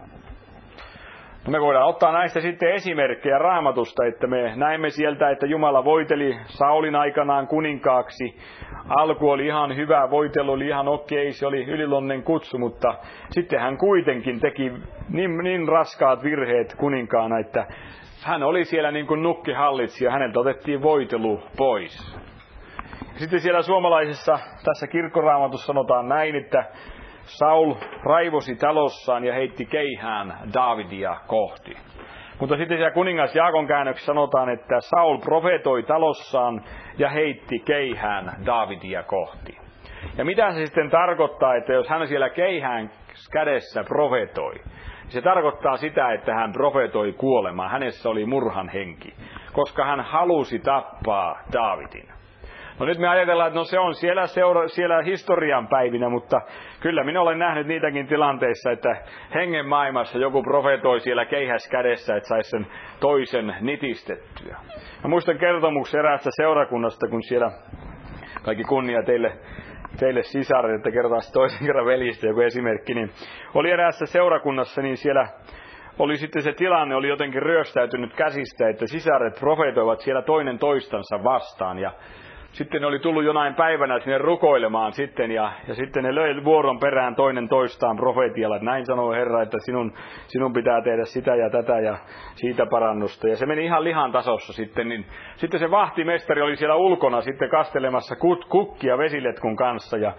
No me voidaan ottaa näistä sitten esimerkkejä Raamatusta, että me näemme sieltä, että Jumala voiteli Saulin aikanaan kuninkaaksi. Alku oli ihan hyvä, voitelu oli ihan okei, se oli ylilonnen kutsu, mutta sitten hän kuitenkin teki niin raskaat virheet kuninkaana, että hän oli siellä niin kuin nukkihallitsija, häneltä otettiin voitelu pois. Sitten siellä suomalaisessa, tässä kirkkoraamatussa sanotaan näin, että Saul raivosi talossaan ja heitti keihään Daavidia kohti. Mutta sitten siellä kuningas Jaakon käännöksessä sanotaan, että Saul profetoi talossaan ja heitti keihään Daavidia kohti. Ja mitä se sitten tarkoittaa, että jos hän siellä keihään kädessä profetoi, niin se tarkoittaa sitä, että hän profetoi kuolemaa. Hänessä oli murhan henki, koska hän halusi tappaa Daavidin. No nyt me ajatellaan, että se on siellä historian päivinä, mutta kyllä minä olen nähnyt niitäkin tilanteissa, että hengen maailmassa joku profetoi siellä keihäs kädessä, että saisi sen toisen nitistettyä. Mä muistan kertomuksen eräästä seurakunnasta, kun siellä kaikki kunnia teille sisaret, että kertaa toisen kerran veljistä joku esimerkki, niin oli eräässä seurakunnassa, niin siellä oli sitten se tilanne, oli jotenkin ryöstäytynyt käsistä, että sisaret profetoivat siellä toinen toistansa vastaan ja sitten ne oli tullut jonain päivänä sinne rukoilemaan sitten ja sitten ne löi vuoron perään toinen toistaan profetialla, että näin sanoo Herra, että sinun pitää tehdä sitä ja tätä ja siitä parannusta. Ja se meni ihan lihan tasossa sitten, niin sitten se vahtimestari oli siellä ulkona sitten kastelemassa kukkia vesiletkun kanssa ja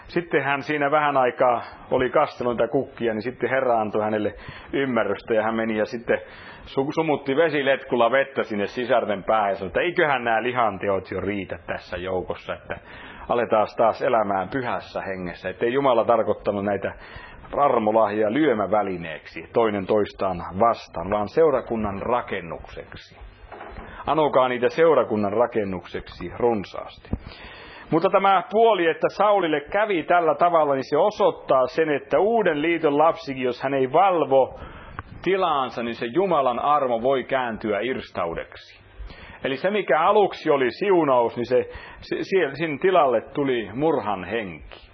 sitten hän siinä vähän aikaa oli kastellut niitä kukkia, niin sitten Herra antoi hänelle ymmärrystä ja hän meni ja sitten sumutti vesiletkulla vettä sinne sisarten päähän ja sanoi, että eiköhän nämä lihanteot jo riitä tässä joukossa, että aletaan taas elämään pyhässä hengessä, ettei Jumala tarkoittanut näitä armolahjoja lyömävälineeksi toinen toistaan vastaan, vaan seurakunnan rakennukseksi. Anokaa niitä seurakunnan rakennukseksi runsaasti. Mutta tämä puoli, että Saulille kävi tällä tavalla, niin se osoittaa sen, että uuden liiton lapsikin, jos hän ei valvo tilaansa, niin se Jumalan armo voi kääntyä irstaudeksi. Eli se, mikä aluksi oli siunaus, niin siinä tilalle tuli murhan henki.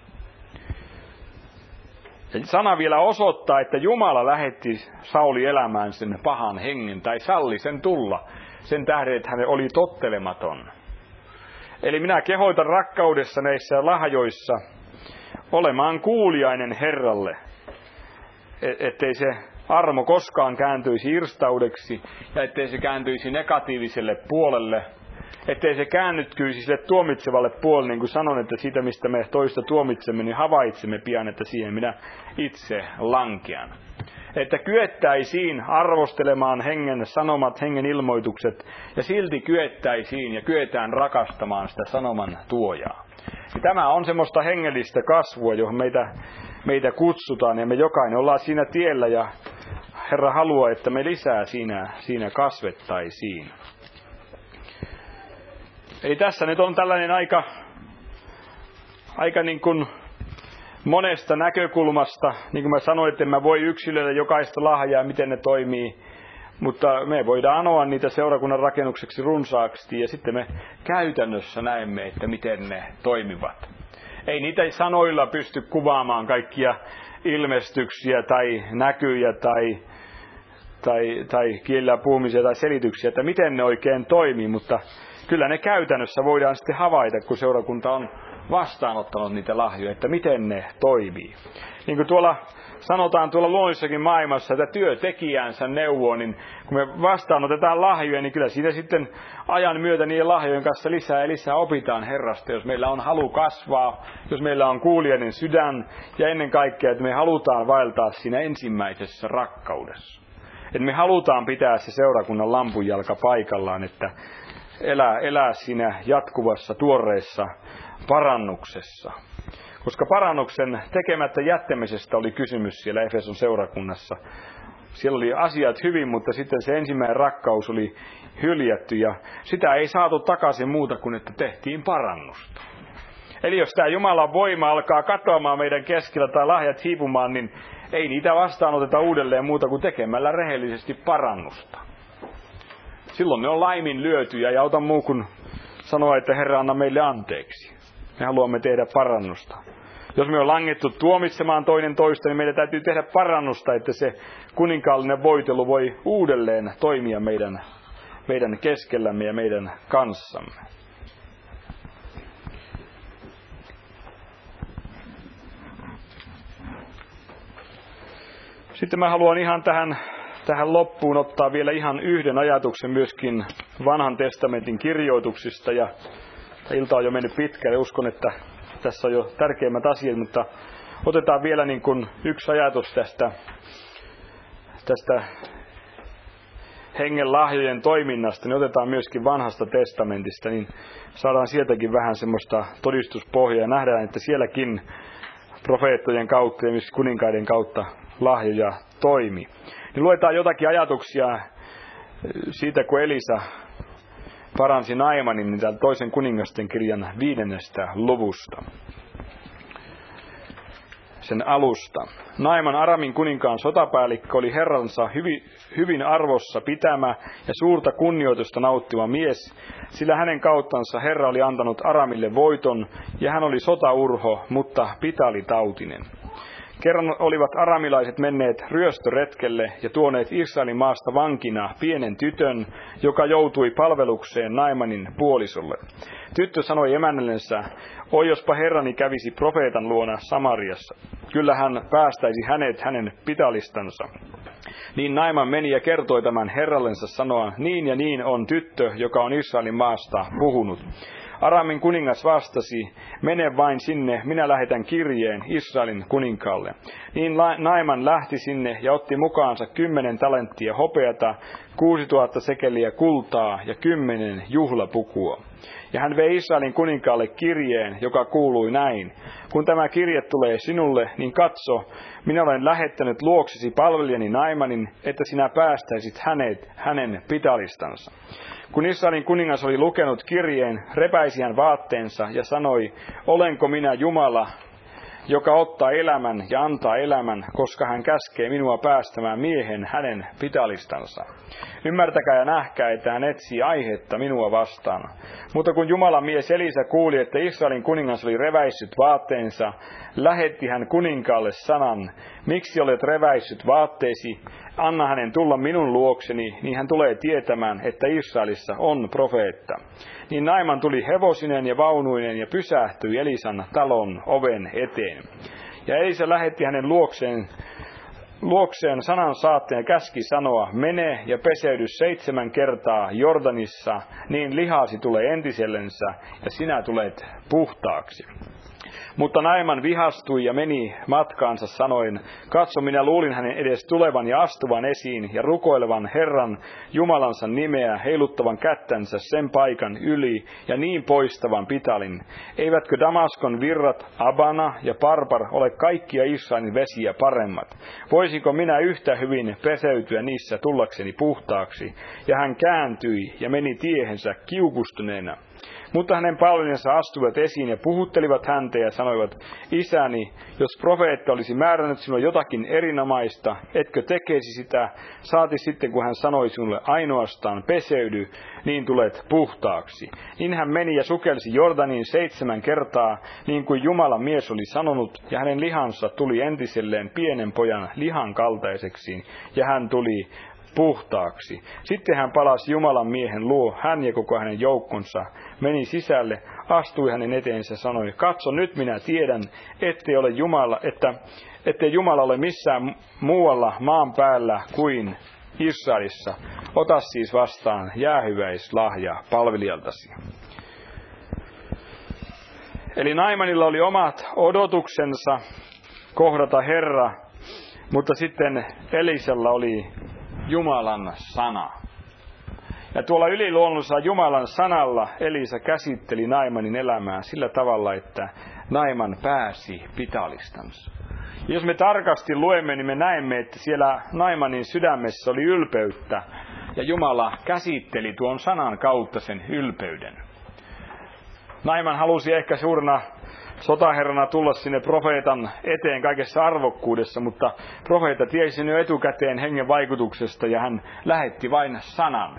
Ja sana vielä osoittaa, että Jumala lähetti Sauli elämään sen pahan hengen, tai salli sen tulla, sen tähden, että hän oli tottelematon. Eli minä kehoitan rakkaudessa näissä lahjoissa olemaan kuuliainen Herralle, ettei se armo koskaan kääntyisi irstaudeksi ja ettei se kääntyisi negatiiviselle puolelle, ettei se käännytkyisi sille tuomitsevalle puolelle, niin kuin sanon, että siitä mistä me toista tuomitsemme, niin havaitsemme pian, että siihen minä itse lankean. Että kyettäisiin arvostelemaan hengen sanomat, hengen ilmoitukset, ja silti kyettäisiin ja kyetään rakastamaan sitä sanoman tuojaa. Ja tämä on semmoista hengellistä kasvua, johon meitä kutsutaan, ja me jokainen ollaan siinä tiellä, ja Herra haluaa, että me lisää siinä kasvettaisiin. Eli tässä nyt on tällainen aika niin kuin monesta näkökulmasta, niin kuin mä sanoin, että mä voi yksilöidä jokaista lahjaa, miten ne toimii, mutta me voidaan anoa niitä seurakunnan rakennukseksi runsaasti, ja sitten me käytännössä näemme, että miten ne toimivat. Ei niitä sanoilla pysty kuvaamaan kaikkia ilmestyksiä tai näkyjä tai kielillä puhumisia tai selityksiä, että miten ne oikein toimii, mutta kyllä ne käytännössä voidaan sitten havaita, kun seurakunta on vastaanottanut niitä lahjoja, että miten ne toimii. Niin kuin sanotaan tuolla luonnollisessakin maailmassa, että työtekijänsä neuvoo, niin kun me vastaanotetaan lahjoja, niin kyllä siitä sitten ajan myötä niiden lahjojen kanssa lisää ja lisää opitaan Herrasta, jos meillä on halu kasvaa, jos meillä on kuulijainen sydän ja ennen kaikkea, että me halutaan vaeltaa siinä ensimmäisessä rakkaudessa. Että me halutaan pitää se seurakunnan lampunjalka paikallaan, että elää siinä jatkuvassa tuoreessa parannuksessa. Koska parannuksen tekemättä jättämisestä oli kysymys siellä Efeson seurakunnassa. Siellä oli asiat hyvin, mutta sitten se ensimmäinen rakkaus oli hyljätty ja sitä ei saatu takaisin muuta kuin, että tehtiin parannusta. Eli jos tämä Jumalan voima alkaa katoamaan meidän keskellä tai lahjat hiipumaan, niin ei niitä vastaanoteta uudelleen muuta kuin tekemällä rehellisesti parannusta. Silloin ne on laiminlyötyjä ja auta muu kuin sanoa, että Herra anna meille anteeksi. Me haluamme tehdä parannusta. Jos me on langettu tuomitsemaan toinen toista, niin meidän täytyy tehdä parannusta, että se kuninkaallinen voitelu voi uudelleen toimia meidän keskellämme ja meidän kanssamme. Sitten mä haluan ihan tähän loppuun ottaa vielä ihan yhden ajatuksen myöskin Vanhan testamentin kirjoituksista. Ja ilta on jo mennyt pitkälle. Uskon, että tässä on jo tärkeimmät asiat, mutta otetaan vielä niin kuin yksi ajatus tästä hengen lahjojen toiminnasta. Niin otetaan myöskin Vanhasta testamentista, niin saadaan sieltäkin vähän semmoista todistuspohjaa ja nähdään, että sielläkin profeettojen kautta ja myös kuninkaiden kautta lahjoja toimi. Niin luetaan jotakin ajatuksia siitä, kun Elisa paransi Naimanin, niin täältä toisen kuningasten kirjan 5. luvusta. Sen alusta. Naiman Aramin kuninkaan sotapäällikkö oli herransa hyvin arvossa pitämä ja suurta kunnioitusta nauttiva mies, sillä hänen kauttansa Herra oli antanut Aramille voiton ja hän oli sotaurho, mutta pitalitautinen. Kerran olivat aramilaiset menneet ryöstöretkelle ja tuoneet Israelin maasta vankina pienen tytön, joka joutui palvelukseen Naimanin puolisolle. Tyttö sanoi emännällensä, oi jospa herrani kävisi profeetan luona Samariassa. Kyllä hän päästäisi hänet hänen pitalistansa. Niin Naiman meni ja kertoi tämän herrallensa sanoa, niin ja niin on tyttö, joka on Israelin maasta puhunut. Aramin kuningas vastasi, mene vain sinne, minä lähetän kirjeen Israelin kuninkaalle. Niin Naiman lähti sinne ja otti mukaansa 10 talenttia hopeata, 6000 sekeliä kultaa ja 10 juhlapukua. Ja hän vei Israelin kuninkaalle kirjeen, joka kuului näin. Kun tämä kirje tulee sinulle, niin katso, minä olen lähettänyt luoksesi palvelijani Naimanin, että sinä päästäisit hänet hänen pitalistansa. Kun Israelin kuningas oli lukenut kirjeen, repäisi hän vaatteensa ja sanoi, olenko minä Jumala, joka ottaa elämän ja antaa elämän, koska hän käskee minua päästämään miehen hänen pitalistansa. Ymmärtäkää ja nähkää, että hän etsii aihetta minua vastaan. Mutta kun Jumalan mies Elisa kuuli, että Israelin kuningas oli reväissyt vaatteensa, lähetti hän kuninkaalle sanan, miksi olet reväissyt vaatteesi, anna hänen tulla minun luokseni, niin hän tulee tietämään, että Israelissa on profeetta. Niin Naiman tuli hevosinen ja vaunuinen ja pysähtyi Elisan talon oven eteen. Ja Elisa lähetti hänen luokseen sanan saatteen ja käski sanoa, mene ja peseydy 7 kertaa Jordanissa, niin lihasi tulee entisellensä ja sinä tulet puhtaaksi. Mutta Naiman vihastui ja meni matkaansa sanoen, katso minä luulin hänen edes tulevan ja astuvan esiin ja rukoilevan Herran Jumalansa nimeä, heiluttavan kättänsä sen paikan yli ja niin poistavan pitalin. Eivätkö Damaskon virrat, Abana ja Parpar ole kaikkia Israelin vesiä paremmat? Voisinko minä yhtä hyvin peseytyä niissä tullakseni puhtaaksi? Ja hän kääntyi ja meni tiehensä kiukustuneena. Mutta hänen palvelijansa astuivat esiin ja puhuttelivat häntä ja sanoivat, isäni, jos profeetta olisi määrännyt sinulle jotakin erinomaista, etkö tekisi sitä, saati sitten kun hän sanoi sinulle ainoastaan peseydy, niin tulet puhtaaksi. Niin hän meni ja sukelsi Jordaniin 7 kertaa, niin kuin Jumalan mies oli sanonut, ja hänen lihansa tuli entiselleen pienen pojan lihan kaltaiseksi, ja hän tuli puhtaaksi. Sitten hän palasi Jumalan miehen luo, hän ja koko hänen joukkonsa meni sisälle, astui hänen eteensä ja sanoi, katso nyt minä tiedän, ettei Jumala ole missään muualla maan päällä kuin Israelissa. Ota siis vastaan jäähyväislahja palvelijaltasi. Eli Naimanilla oli omat odotuksensa kohdata Herra, mutta sitten Elisalla oli Jumalan sana. Ja tuolla yliluonnollisella Jumalan sanalla Elisa käsitteli Naimanin elämää sillä tavalla, että Naiman pääsi pitalistansa. Ja jos me tarkasti luemme, niin me näemme, että siellä Naimanin sydämessä oli ylpeyttä, ja Jumala käsitteli tuon sanan kautta sen ylpeyden. Naiman halusi ehkä suurena sotaherrana tulla sinne profeetan eteen kaikessa arvokkuudessa, mutta profeetta tiesi jo etukäteen hengen vaikutuksesta ja hän lähetti vain sanan.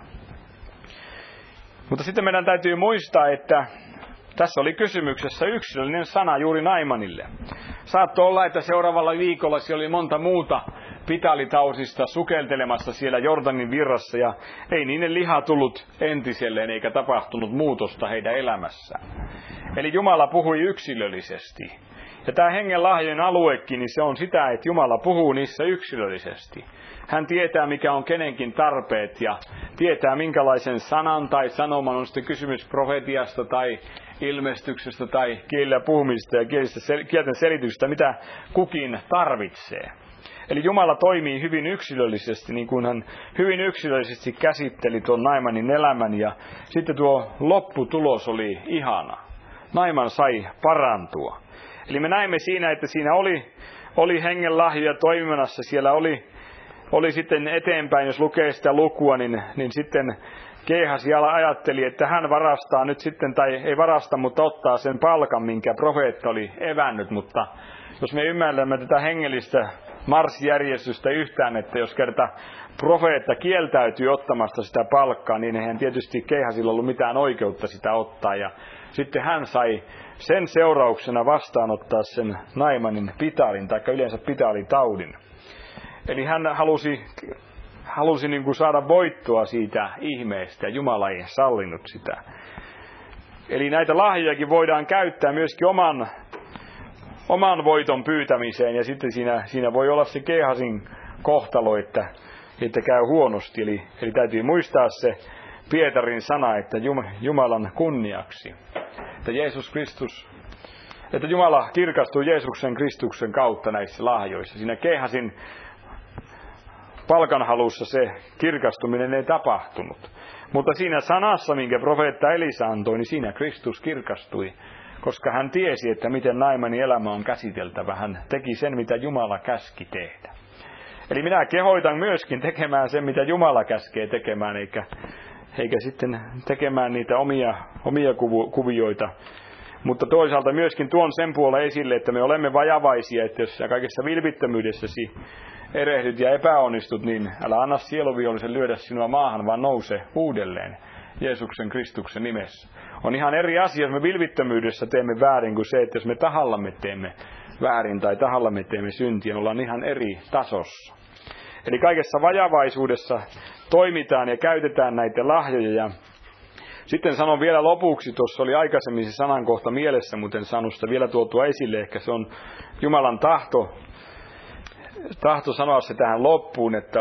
Mutta sitten meidän täytyy muistaa, että tässä oli kysymyksessä yksilöllinen sana juuri Naimanille. Saattoi olla, että seuraavalla viikolla siellä oli monta muuta pitalitausista sukeltelemassa siellä Jordanin virrassa ja ei niiden liha tullut entiselleen eikä tapahtunut muutosta heidän elämässään. Eli Jumala puhui yksilöllisesti. Ja tämä hengen lahjojen aluekin, niin se on sitä, että Jumala puhuu niissä yksilöllisesti. Hän tietää, mikä on kenenkin tarpeet ja tietää, minkälaisen sanan tai sanoman on sitten kysymys profetiasta tai ilmestyksestä tai kielillä puhumista ja kielten selityksestä, mitä kukin tarvitsee. Eli Jumala toimii hyvin yksilöllisesti, niin kuin hän hyvin yksilöllisesti käsitteli tuon Naimanin elämän ja sitten tuo lopputulos oli ihana. Naiman sai parantua. Eli me näemme siinä, että siinä oli hengen lahjoja toiminnassa, siellä oli sitten eteenpäin, jos lukee sitä lukua, niin sitten Geehasi ajatteli, että hän varastaa nyt sitten, tai ei varasta, mutta ottaa sen palkan, minkä profeetta oli evännyt. Mutta jos me ymmärrämme tätä hengellistä marssijärjestystä yhtään, että jos kerta profeetta kieltäytyy ottamasta sitä palkkaa, niin eihän tietysti Geehasilla ollut mitään oikeutta sitä ottaa. Ja sitten hän sai sen seurauksena vastaanottaa sen Naimanin pitalin, tai yleensä pitalitaudin. Eli hän halusi niin kuin saada voittoa siitä ihmeestä, ja Jumala ei sallinut sitä. Eli näitä lahjojakin voidaan käyttää myöskin oman voiton pyytämiseen, ja sitten siinä voi olla se Geehasin kohtalo, että käy huonosti. Eli täytyy muistaa se Pietarin sana, että Jumalan kunniaksi. että Jeesus Kristus, että Jumala kirkastuu Jeesuksen Kristuksen kautta näissä lahjoissa. Siinä Gehasin palkanhalussa se kirkastuminen ei tapahtunut. Mutta siinä sanassa, minkä profeetta Elisa antoi, niin siinä Kristus kirkastui, koska hän tiesi, että miten Naamanin elämä on käsiteltävä. Hän teki sen, mitä Jumala käski tehdä. Eli minä kehoitan myöskin tekemään sen, mitä Jumala käskee tekemään, eikä sitten tekemään niitä omia kuvioita. Mutta toisaalta myöskin tuon sen puolen esille, että me olemme vajavaisia, että jos kaikessa vilpittömyydessäsi erehdyt ja epäonnistut, niin älä anna sieluvihollisen lyödä sinua maahan, vaan nouse uudelleen Jeesuksen Kristuksen nimessä. On ihan eri asia, jos me vilpittömyydessä teemme väärin kuin se, että jos me tahallamme teemme väärin tai tahallamme teemme syntiä, ollaan ihan eri tasossa. Eli kaikessa vajavaisuudessa toimitaan ja käytetään näitä lahjoja. Ja sitten sanon vielä lopuksi, tuossa oli aikaisemmin se sanankohta mielessä, mutta en saanut sitä vielä tuotua esille. Ehkä se on Jumalan tahto sanoa se tähän loppuun, että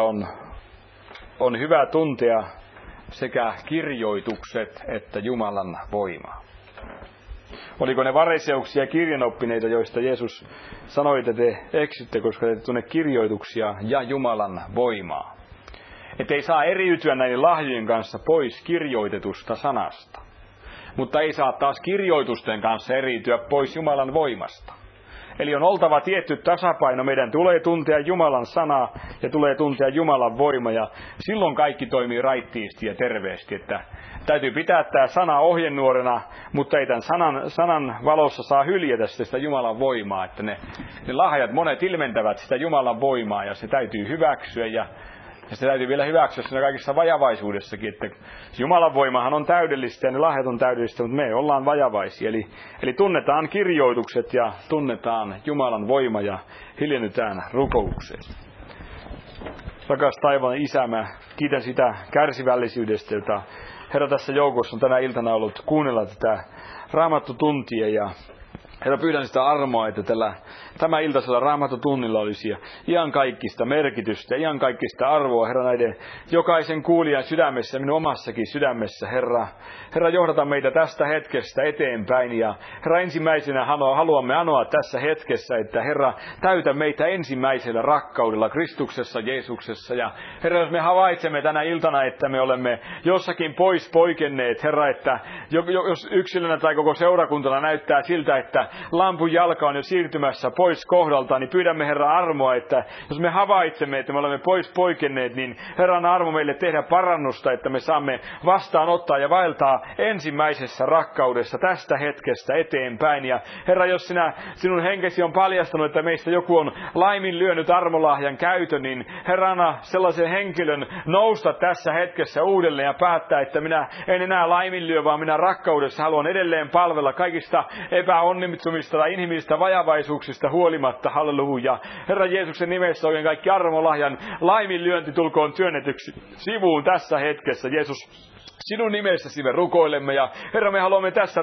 on hyvä tuntea sekä kirjoitukset että Jumalan voima. Oliko ne variseuksia ja kirjanoppineita, joista Jeesus sanoi, että te eksytte, koska te ette tunne kirjoituksia ja Jumalan voimaa. Että ei saa eriytyä näiden lahjojen kanssa pois kirjoitetusta sanasta. Mutta ei saa taas kirjoitusten kanssa eriytyä pois Jumalan voimasta. Eli on oltava tietty tasapaino. Meidän tulee tuntea Jumalan sanaa ja tulee tuntea Jumalan voima. Ja silloin kaikki toimii raittiisti ja terveesti. Että täytyy pitää tämä sana ohjenuorena, mutta ei tämän sanan valossa saa hyljätä sitä Jumalan voimaa. Että ne lahjat monet ilmentävät sitä Jumalan voimaa ja se täytyy hyväksyä. Ja se täytyy vielä hyväksyä siinä kaikissa vajavaisuudessakin, että Jumalan voimahan on täydellistä ja ne lahjat on täydellistä, mutta me ollaan vajavaisia. Eli tunnetaan kirjoitukset ja tunnetaan Jumalan voima ja hiljennytään rukoukseen. Rakas taivaan Isä, mä kiitän sitä kärsivällisyydestä, jota Herra tässä joukossa on tänä iltana ollut kuunnella tätä Raamattutuntia ja Herra, pyydän sitä armoa, että tämä iltaisella Raamattutunnilla olisi ihan kaikista merkitystä, ihan kaikista arvoa, Herra, näiden jokaisen kuulijan sydämessä ja minun omassakin sydämessä, Herra, johdata meitä tästä hetkestä eteenpäin. Ja Herra, ensimmäisenä haluamme anoa tässä hetkessä, että Herra, täytä meitä ensimmäisellä rakkaudella Kristuksessa, Jeesuksessa. Ja Herra, jos me havaitsemme tänä iltana, että me olemme jossakin pois poikenneet, Herra, että jos yksilönä tai koko seurakuntana näyttää siltä, että lampun jalka on jo siirtymässä pois kohdalta, niin pyydämme Herra armoa, että jos me havaitsemme, että me olemme pois poikenneet, niin Herran armo meille tehdä parannusta, että me saamme vastaanottaa ja vaeltaa ensimmäisessä rakkaudessa tästä hetkestä eteenpäin. Ja Herra, jos sinun henkesi on paljastanut, että meistä joku on laiminlyönyt armolahjan käytön, niin Herra, anna sellaisen henkilön nousta tässä hetkessä uudelleen ja päättää, että minä en enää laiminlyö, vaan minä rakkaudessa haluan edelleen palvella kaikista epäonnistumista tai inhimillisistä vajavaisuuksista huolimatta. Halleluja. Herra Jeesuksen nimessä oikein kaikki armolahjan laiminlyönti tulkoon työnnetyksi sivuun tässä hetkessä. Jeesus, sinun nimessäsi me rukoilemme ja Herra, me haluamme tässä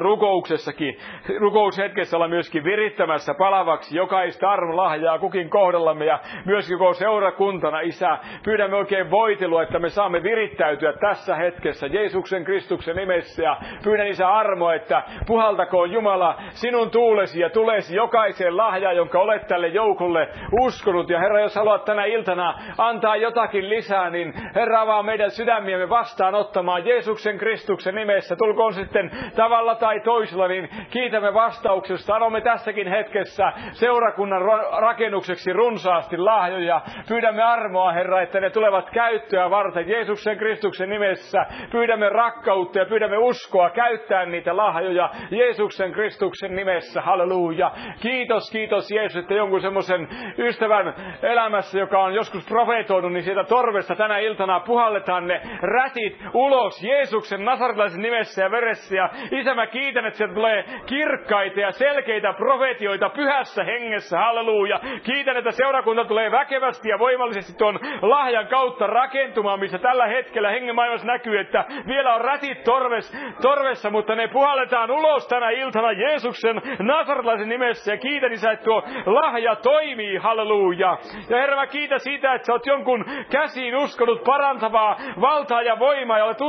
rukoushetkessä olla myöskin virittämässä palavaksi jokaista armolahjaa kukin kohdallamme ja myöskin koko seurakuntana, Isä. Pyydämme oikein voitelua, että me saamme virittäytyä tässä hetkessä Jeesuksen Kristuksen nimessä ja pyydän, Isä, armoa, että puhaltakoon Jumala sinun tuulesi ja tulesi jokaiseen lahjaan, jonka olet tälle joukolle uskonut. Ja Herra, jos haluat tänä iltana antaa jotakin lisää, niin Herra, avaa meidän sydämiämme vastaanottamaan Jeesuksen Kristuksen nimessä. Tulkoon sitten tavalla tai toisella, niin kiitämme vastauksesta. Anomme tässäkin hetkessä seurakunnan rakennukseksi runsaasti lahjoja. Pyydämme armoa, Herra, että ne tulevat käyttöä varten Jeesuksen Kristuksen nimessä. Pyydämme rakkautta ja pyydämme uskoa käyttää niitä lahjoja Jeesuksen Kristuksen nimessä. Halleluja. Kiitos Jeesus, että jonkun semmoisen ystävän elämässä, joka on joskus profeetoinut, niin sieltä torvesta tänä iltana puhalletaan ne rätit ulos Jeesuksen nasaretilaisen nimessä ja veressä. Ja Isä, mä kiitän, että sieltä tulee kirkkaita ja selkeitä profetioita pyhässä hengessä. Halleluja. Kiitän, että seurakunta tulee väkevästi ja voimallisesti tuon lahjan kautta rakentumaan, missä tällä hetkellä hengen maailmassa näkyy, että vielä on rätit torvessa, mutta ne puhalletaan ulos tänä iltana Jeesuksen nasaretilaisen nimessä. Ja kiitän, Isä, että tuo lahja toimii. Halleluja. Ja Herra, mä kiitän siitä, että sä oot jonkun käsiin uskonut parantavaa valtaa ja voimaa ja olet uskonut hänen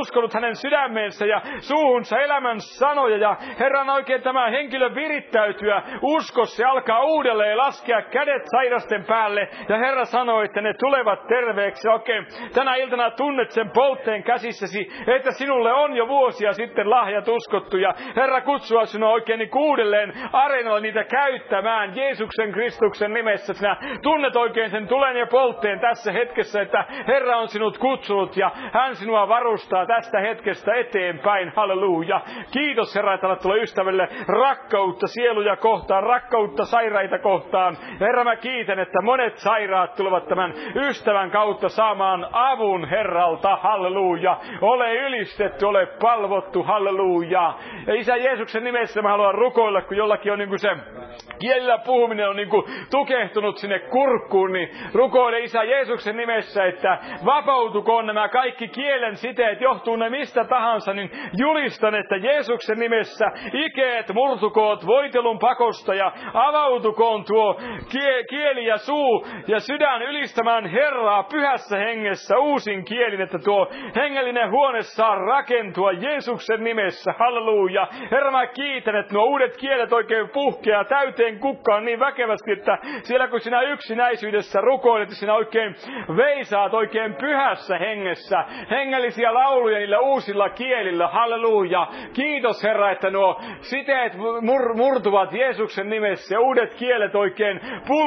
hänen sydämeensä ja suuhunsa elämän sanoja. Ja Herran oikein tämä henkilö virittäytyä uskossa ja alkaa uudelleen laskea kädet sairasten päälle. Ja Herra sanoi, että ne tulevat terveeksi. Oikein tänä iltana tunnet sen poltteen käsissäsi, että sinulle on jo vuosia sitten lahjat uskottu. Ja Herra kutsua sinua oikein niin uudelleen areenalla niitä käyttämään Jeesuksen Kristuksen nimessä. Sinä tunnet oikein sen tulen ja poltteen tässä hetkessä, että Herra on sinut kutsunut ja hän sinua varustaa tästä hetkestä eteenpäin. Halleluja. Kiitos Herra, että tulee ystäville rakkautta sieluja kohtaan, rakkautta sairaita kohtaan. Ja Herra, mä kiitän, että monet sairaat tulevat tämän ystävän kautta saamaan avun Herralta. Halleluja. Ole ylistetty, ole palvottu. Halleluja. Ja Isä Jeesuksen nimessä mä haluan rukoilla, kun jollakin on niin se kielillä puhuminen on niin tukehtunut sinne kurkkuun, niin rukoile Isä Jeesuksen nimessä, että vapautukoon nämä kaikki kielen siteet, johtuu ne mistä tahansa, niin julistan, että Jeesuksen nimessä ikeet murtukoot voitelun pakosta ja avautukoon tuo kieli ja suu ja sydän ylistämään Herraa pyhässä hengessä uusin kielin, että tuo hengellinen huone saa rakentua Jeesuksen nimessä. Halleluja. Herra, mä kiitän, että nuo uudet kielet oikein puhkeaa täyteen kukkaan niin väkevästi, että siellä kun sinä yksinäisyydessä rukoilet, sinä oikein veisaat oikein pyhässä hengessä hengellisiä lauluja niillä uusilla kielillä. Halleluja. Kiitos Herra, että nuo siteet murtuvat Jeesuksen nimessä ja uudet kielet oikein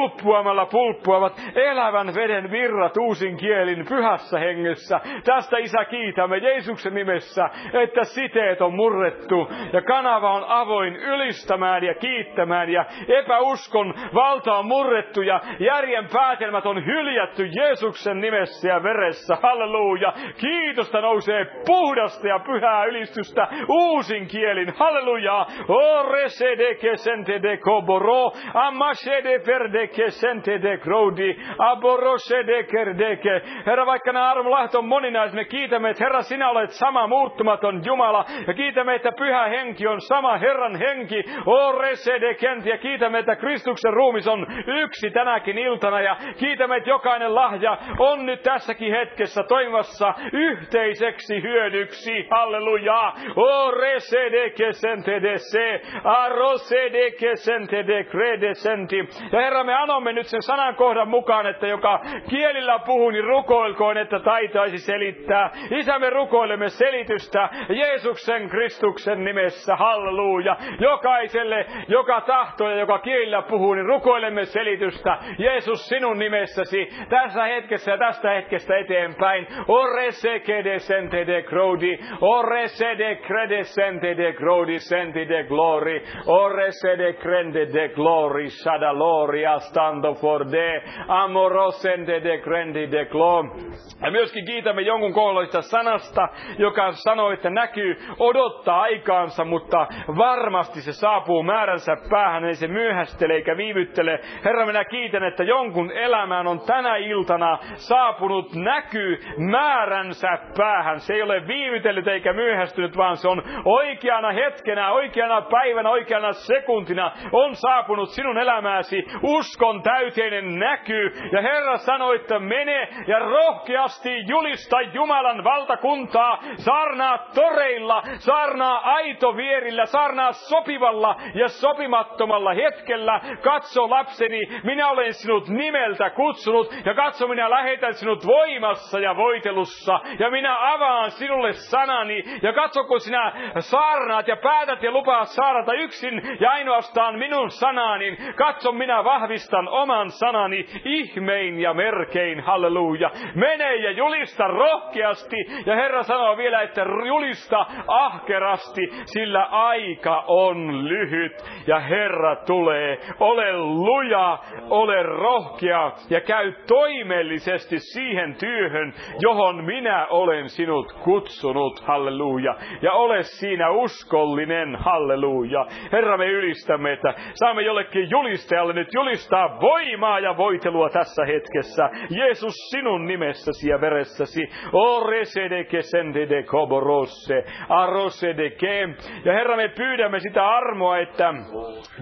pulppuavat elävän veden virrat uusin kielin pyhässä hengessä. Tästä Isä kiitämme Jeesuksen nimessä, että siteet on murrettu ja kanava on avoin ylistämään ja kiittämään ja epäuskon valta on murrettu ja järjen päätelmät on hyljätty Jeesuksen nimessä ja veressä. Halleluja. Kiitosta nousee puhdasta ja pyhää ylistystä uusin kielin. Halleluja. Ore sedeke sente de koboro, amashede perdeke sente de krodi, aboro sedeke deke. Herra, vaikka nämä armolahjat on moninaiset, me kiitämme, että Herra, sinä olet sama muuttumaton Jumala. Ja kiitämme, että pyhä henki on sama Herran henki. Ore sedekenti. Ja kiitämme, että Kristuksen ruumis on yksi tänäkin iltana. Ja kiitämme, että jokainen lahja on nyt tässäkin hetkessä toimimassa yhteiseksi hyödyksi. Halleluja. Ore sedeke sente de se, aro sedeke sente de crede senti. Ja Herra, me anomme nyt sen sanan kohdan mukaan, että joka kielillä puhuu, niin rukoilkoon, että taitaisi selittää. Isä, me rukoilemme selitystä Jeesuksen Kristuksen nimessä. Halleluja. Jokaiselle, joka tahtoo ja joka kielillä puhuu, niin rukoilemme selitystä Jeesus sinun nimessäsi tässä hetkessä ja tästä hetkestä eteenpäin. Ore sekede sente de crodi, ore sede crede sente de crodi sente de glory, ore sede crende de glory, shadaloria stando for de amorosente de crendi de glory. Ja myöskin kiitämme jonkun kohdallista sanasta, joka sanoo, että näkyy odottaa aikaansa, mutta varmasti se saapuu määränsä päähän, ei se myöhästele eikä viivyttele. Herra, minä kiitän, että jonkun elämään on tänä iltana saapunut näkyy määränsä päähän. Se ei ole viivytellyt eikä myöhästynyt, vaan se on oikeana hetkenä, oikeana päivänä, oikeana sekuntina on saapunut sinun elämääsi uskon täyteinen näky. Ja Herra sanoi, että mene ja rohkeasti julista Jumalan valtakuntaa, saarnaa toreilla, saarnaa aitovierillä, saarnaa sopivalla ja sopimattomalla hetkellä. Katso lapseni, minä olen sinut nimeltä kutsunut ja katso, minä lähetän sinut voimassa ja voitelussa ja minä avaan sinulle sanani ja katso, kun sinä saarnaat ja päätät ja lupaat saarata yksin ja ainoastaan minun sanani, katso, minä vahvistan oman sanani ihmein ja merkein. Halleluja. Mene ja julista rohkeasti. Ja Herra sanoo vielä, että julista ahkerasti, sillä aika on lyhyt. Ja Herra tulee. Ole luja, ole rohkea ja käy toimellisesti siihen työhön, johon minä olen sinut kutsunut. Halleluja. Ja ole siinä uskollinen. Halleluja. Herra, me ylistämme, että saamme jollekin julistajalle nyt julistaa voimaa ja voitelua tässä hetkessä. Jeesus, sinun nimessäsi ja veressäsi. Oresedeke sendede koborosse, arosedeke. Ja Herra, me pyydämme sitä armoa, että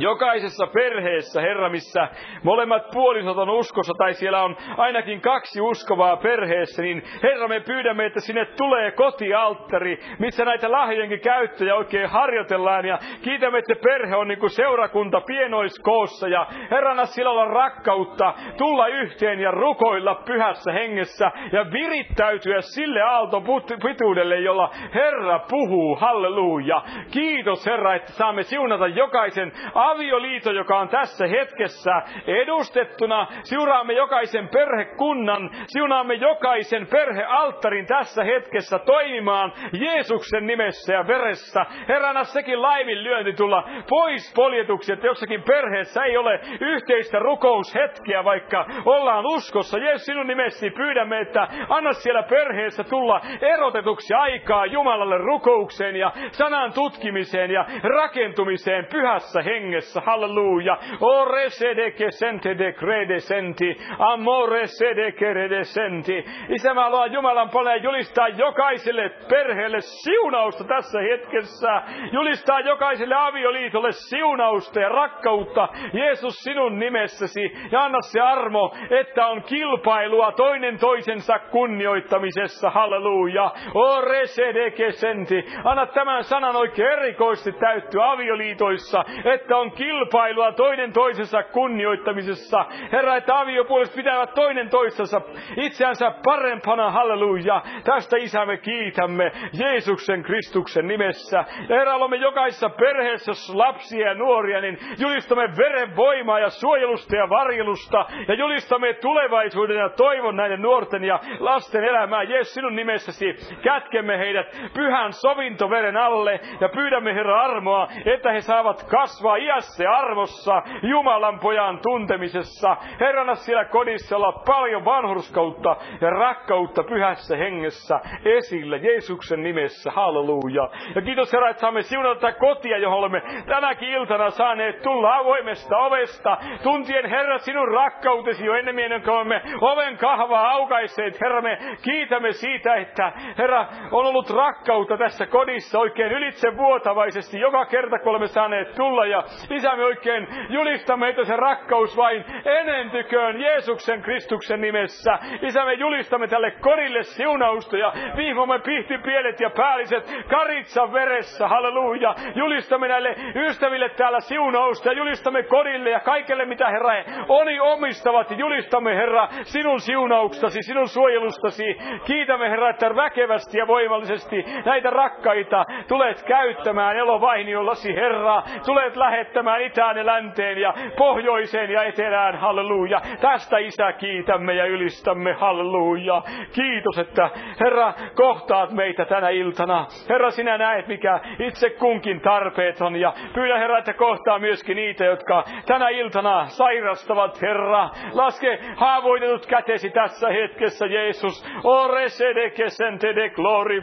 jokaisessa perheessä, Herra, missä molemmat puolisot on uskossa, tai siellä on ainakin 2 uskovaa perheessä, niin Herra, me pyydämme, että sinne tulee kotialttari, missä näitä lahjojenkin käyttöjä oikein harjoitellaan, ja kiitämme, että se perhe on niin kuin seurakunta pienoiskoossa, ja Herrana sillä olla rakkautta, tulla yhteen ja rukoilla pyhässä hengessä, ja virittäytyä sille aaltopituudelle, jolla Herra puhuu, halleluja. Kiitos, Herra, että saamme siunata jokaisen avioliiton, joka on tässä hetkessä edustettuna. Siunaamme jokaisen perhekunnan, siunaamme jokaisen perhealttarin tässä hetkessä toimimaan Jeesuksen nimessä ja veressä. Herrana sekin laiminlyönti tulla pois poljetuksi, että jossakin perheessä ei ole yhteistä rukoushetkeä, vaikka ollaan uskossa. Jeesus, sinun nimessäsi pyydämme, että anna siellä perheessä tulla erotetuksi aikaa Jumalalle rukoukseen ja sanan tutkimiseen ja rakentumiseen pyhässä hengessä. Halleluja. Ore sedeke sente de crede senti. Amore sedeke rede senti. Isä, mä haluan Jumalan paljon julistaa jokaiselle perheelle siunausta tässä hetkessä. Julistaa jokaiselle avioliitolle siunausta ja rakkautta Jeesus sinun nimessäsi. Ja anna se armo, että on kilpailua toinen toisensa kunnioittamisessa. Halleluja. Ore sedeke senti. Anna tämän sanan oikein erikoisesti täyttyä avioliitoissa, että on kilpailua toinen toisensa kunnioittamisessa. Herra, että aviopuoliset pitävät toinen toisensa itseänsä parempana. Halleluja. Tästä, Isä, me kiitämme Jeesuksen Kristuksen nimessä. Ja Herra, olemme jokaisessa perheessä lapsia ja nuoria, niin julistamme veren voimaa ja suojelusta ja varjelusta, ja julistamme tulevaisuuden ja toivon näiden nuorten ja lasten elämää. Jeesus, sinun nimessäsi kätkemme heidät pyhän sovintoveren alle, ja pyydämme, Herra, armoa, että he saavat kasvaa iässä ja arvossa Jumalan pojan tuntemisessa. Herrana siellä kodissa olla paljon vanhurskautta ja rakkautta pyhässä hengessä esillä Jeesuksen nimessä. Halleluja. Ja kiitos, Herra, että saamme siunata tätä kotia, johon olemme tänäkin iltana saaneet tulla avoimesta ovesta, tuntien, Herra, sinun rakkautesi jo ennen kuin olemme oven kahvaa aukaisseet. Herra, me kiitämme siitä, että, Herra, on ollut rakkautta tässä kodissa oikein ylitse vuotavaisesti joka kerta, kun olemme saaneet tulla. Ja Isä, me oikein julistamme, että se rakkaus vain enentyköön Jeesuksen Kristuksen nimessä. Isä, me julistamme tälle kodille siunausta ja vihmomme pihtipielet ja päälliset karitsan veressä. Halleluja. Julistamme näille ystäville täällä siunausta ja julistamme kodille ja kaikelle, mitä, Herra, he omistavat. Ja julistamme, Herra, sinun siunauksesi, sinun suojelustasi. Kiitämme, Herra, että väkevästi ja voimallisesti näitä rakkaita tulet käyttämään elovainiollasi, Herra. Tulet lähettämään itään ja länteen ja pohjoiseen ja etelään. Halleluja. Tästä, Isä, kiitämme ja ylistämme. Halleluja. Kiitos, että, Herra, kohtaat meitä tänä iltana. Herra, sinä näet, mikä itse kunkin tarpeet on, ja pyydän, Herra, että kohtaa myöskin niitä, jotka tänä iltana sairastavat, Herra. Laske haavoitetut kätesi tässä hetkessä, Jeesus. Ore sedeke sente de glory.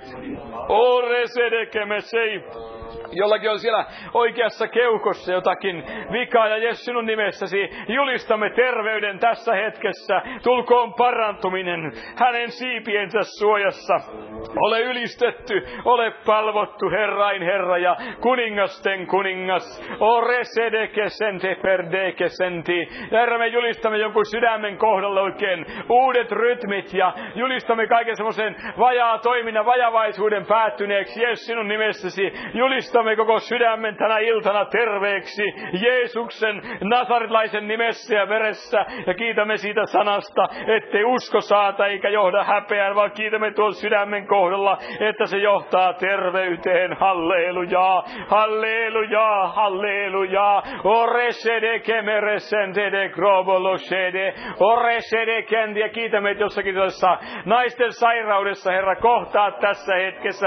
Ore sedeke mesei. Jollakin on siellä oikeassa keuhkossa jotakin vikaa, ja Jeesus, sinun nimessäsi julistamme terveyden tässä hetkessä. Tulkoon parantuminen hänen siipiensä suojassa. Ole ylistetty, ole palvottu, Herrain Herra ja kuningasten kuningas. Ore sedeke sente perdeke senti. Herra, me julistamme jonkun sydämen kohdalla oikein uudet rytmit, ja julistamme kaiken semmoisen vajaa toiminnan vajavaisuuden päättyneeksi. Jeesus, sinun nimessäsi julistamme koko sydämen tänä iltana terveeksi Jeesuksen nasaretlaisen nimessä ja veressä, ja kiitämme siitä sanasta, ettei usko saata eikä johda häpeään, vaan kiitämme tuon sydämen kohdalla, että se johtaa terveyteen. Halleluja, halleluja, halleluja. Ore sedeke meresente de grobolo sede. Ore sedeke, ja kiitämme, että jossakin tuossa naisten sairaudessa, Herra, kohtaa tässä hetkessä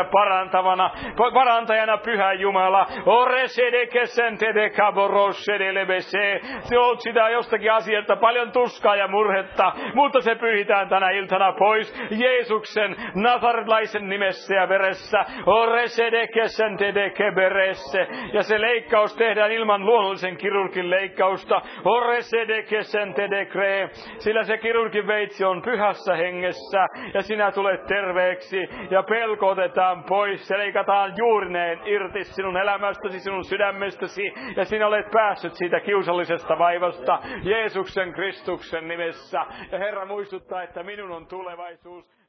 parantajana pyhä Jumala. Ore sedeke sente de caboroshe de lebese. Se on sitä jostakin asiasta paljon tuskaa ja murhetta, mutta se pyhitään tänä iltana pois Jeesuksen nasaretlaisen nimessä ja veressä. Ore sedeke sente de keberesse. Ja se leikkaus tehdään ilman luonnollisen kirurgin leikkausta. Ore sedeke sente de kre. Sillä se kirurgin veitsi on pyhässä hengessä, ja sinä tulet terveeksi, ja pelko otetaan pois. Se leikataan juurineen irti. irti sinun elämästäsi, sinun sydämestäsi, ja sinä olet päässyt siitä kiusallisesta vaivasta Jeesuksen Kristuksen nimessä. Ja Herra muistuttaa, että minun on tulevaisuus.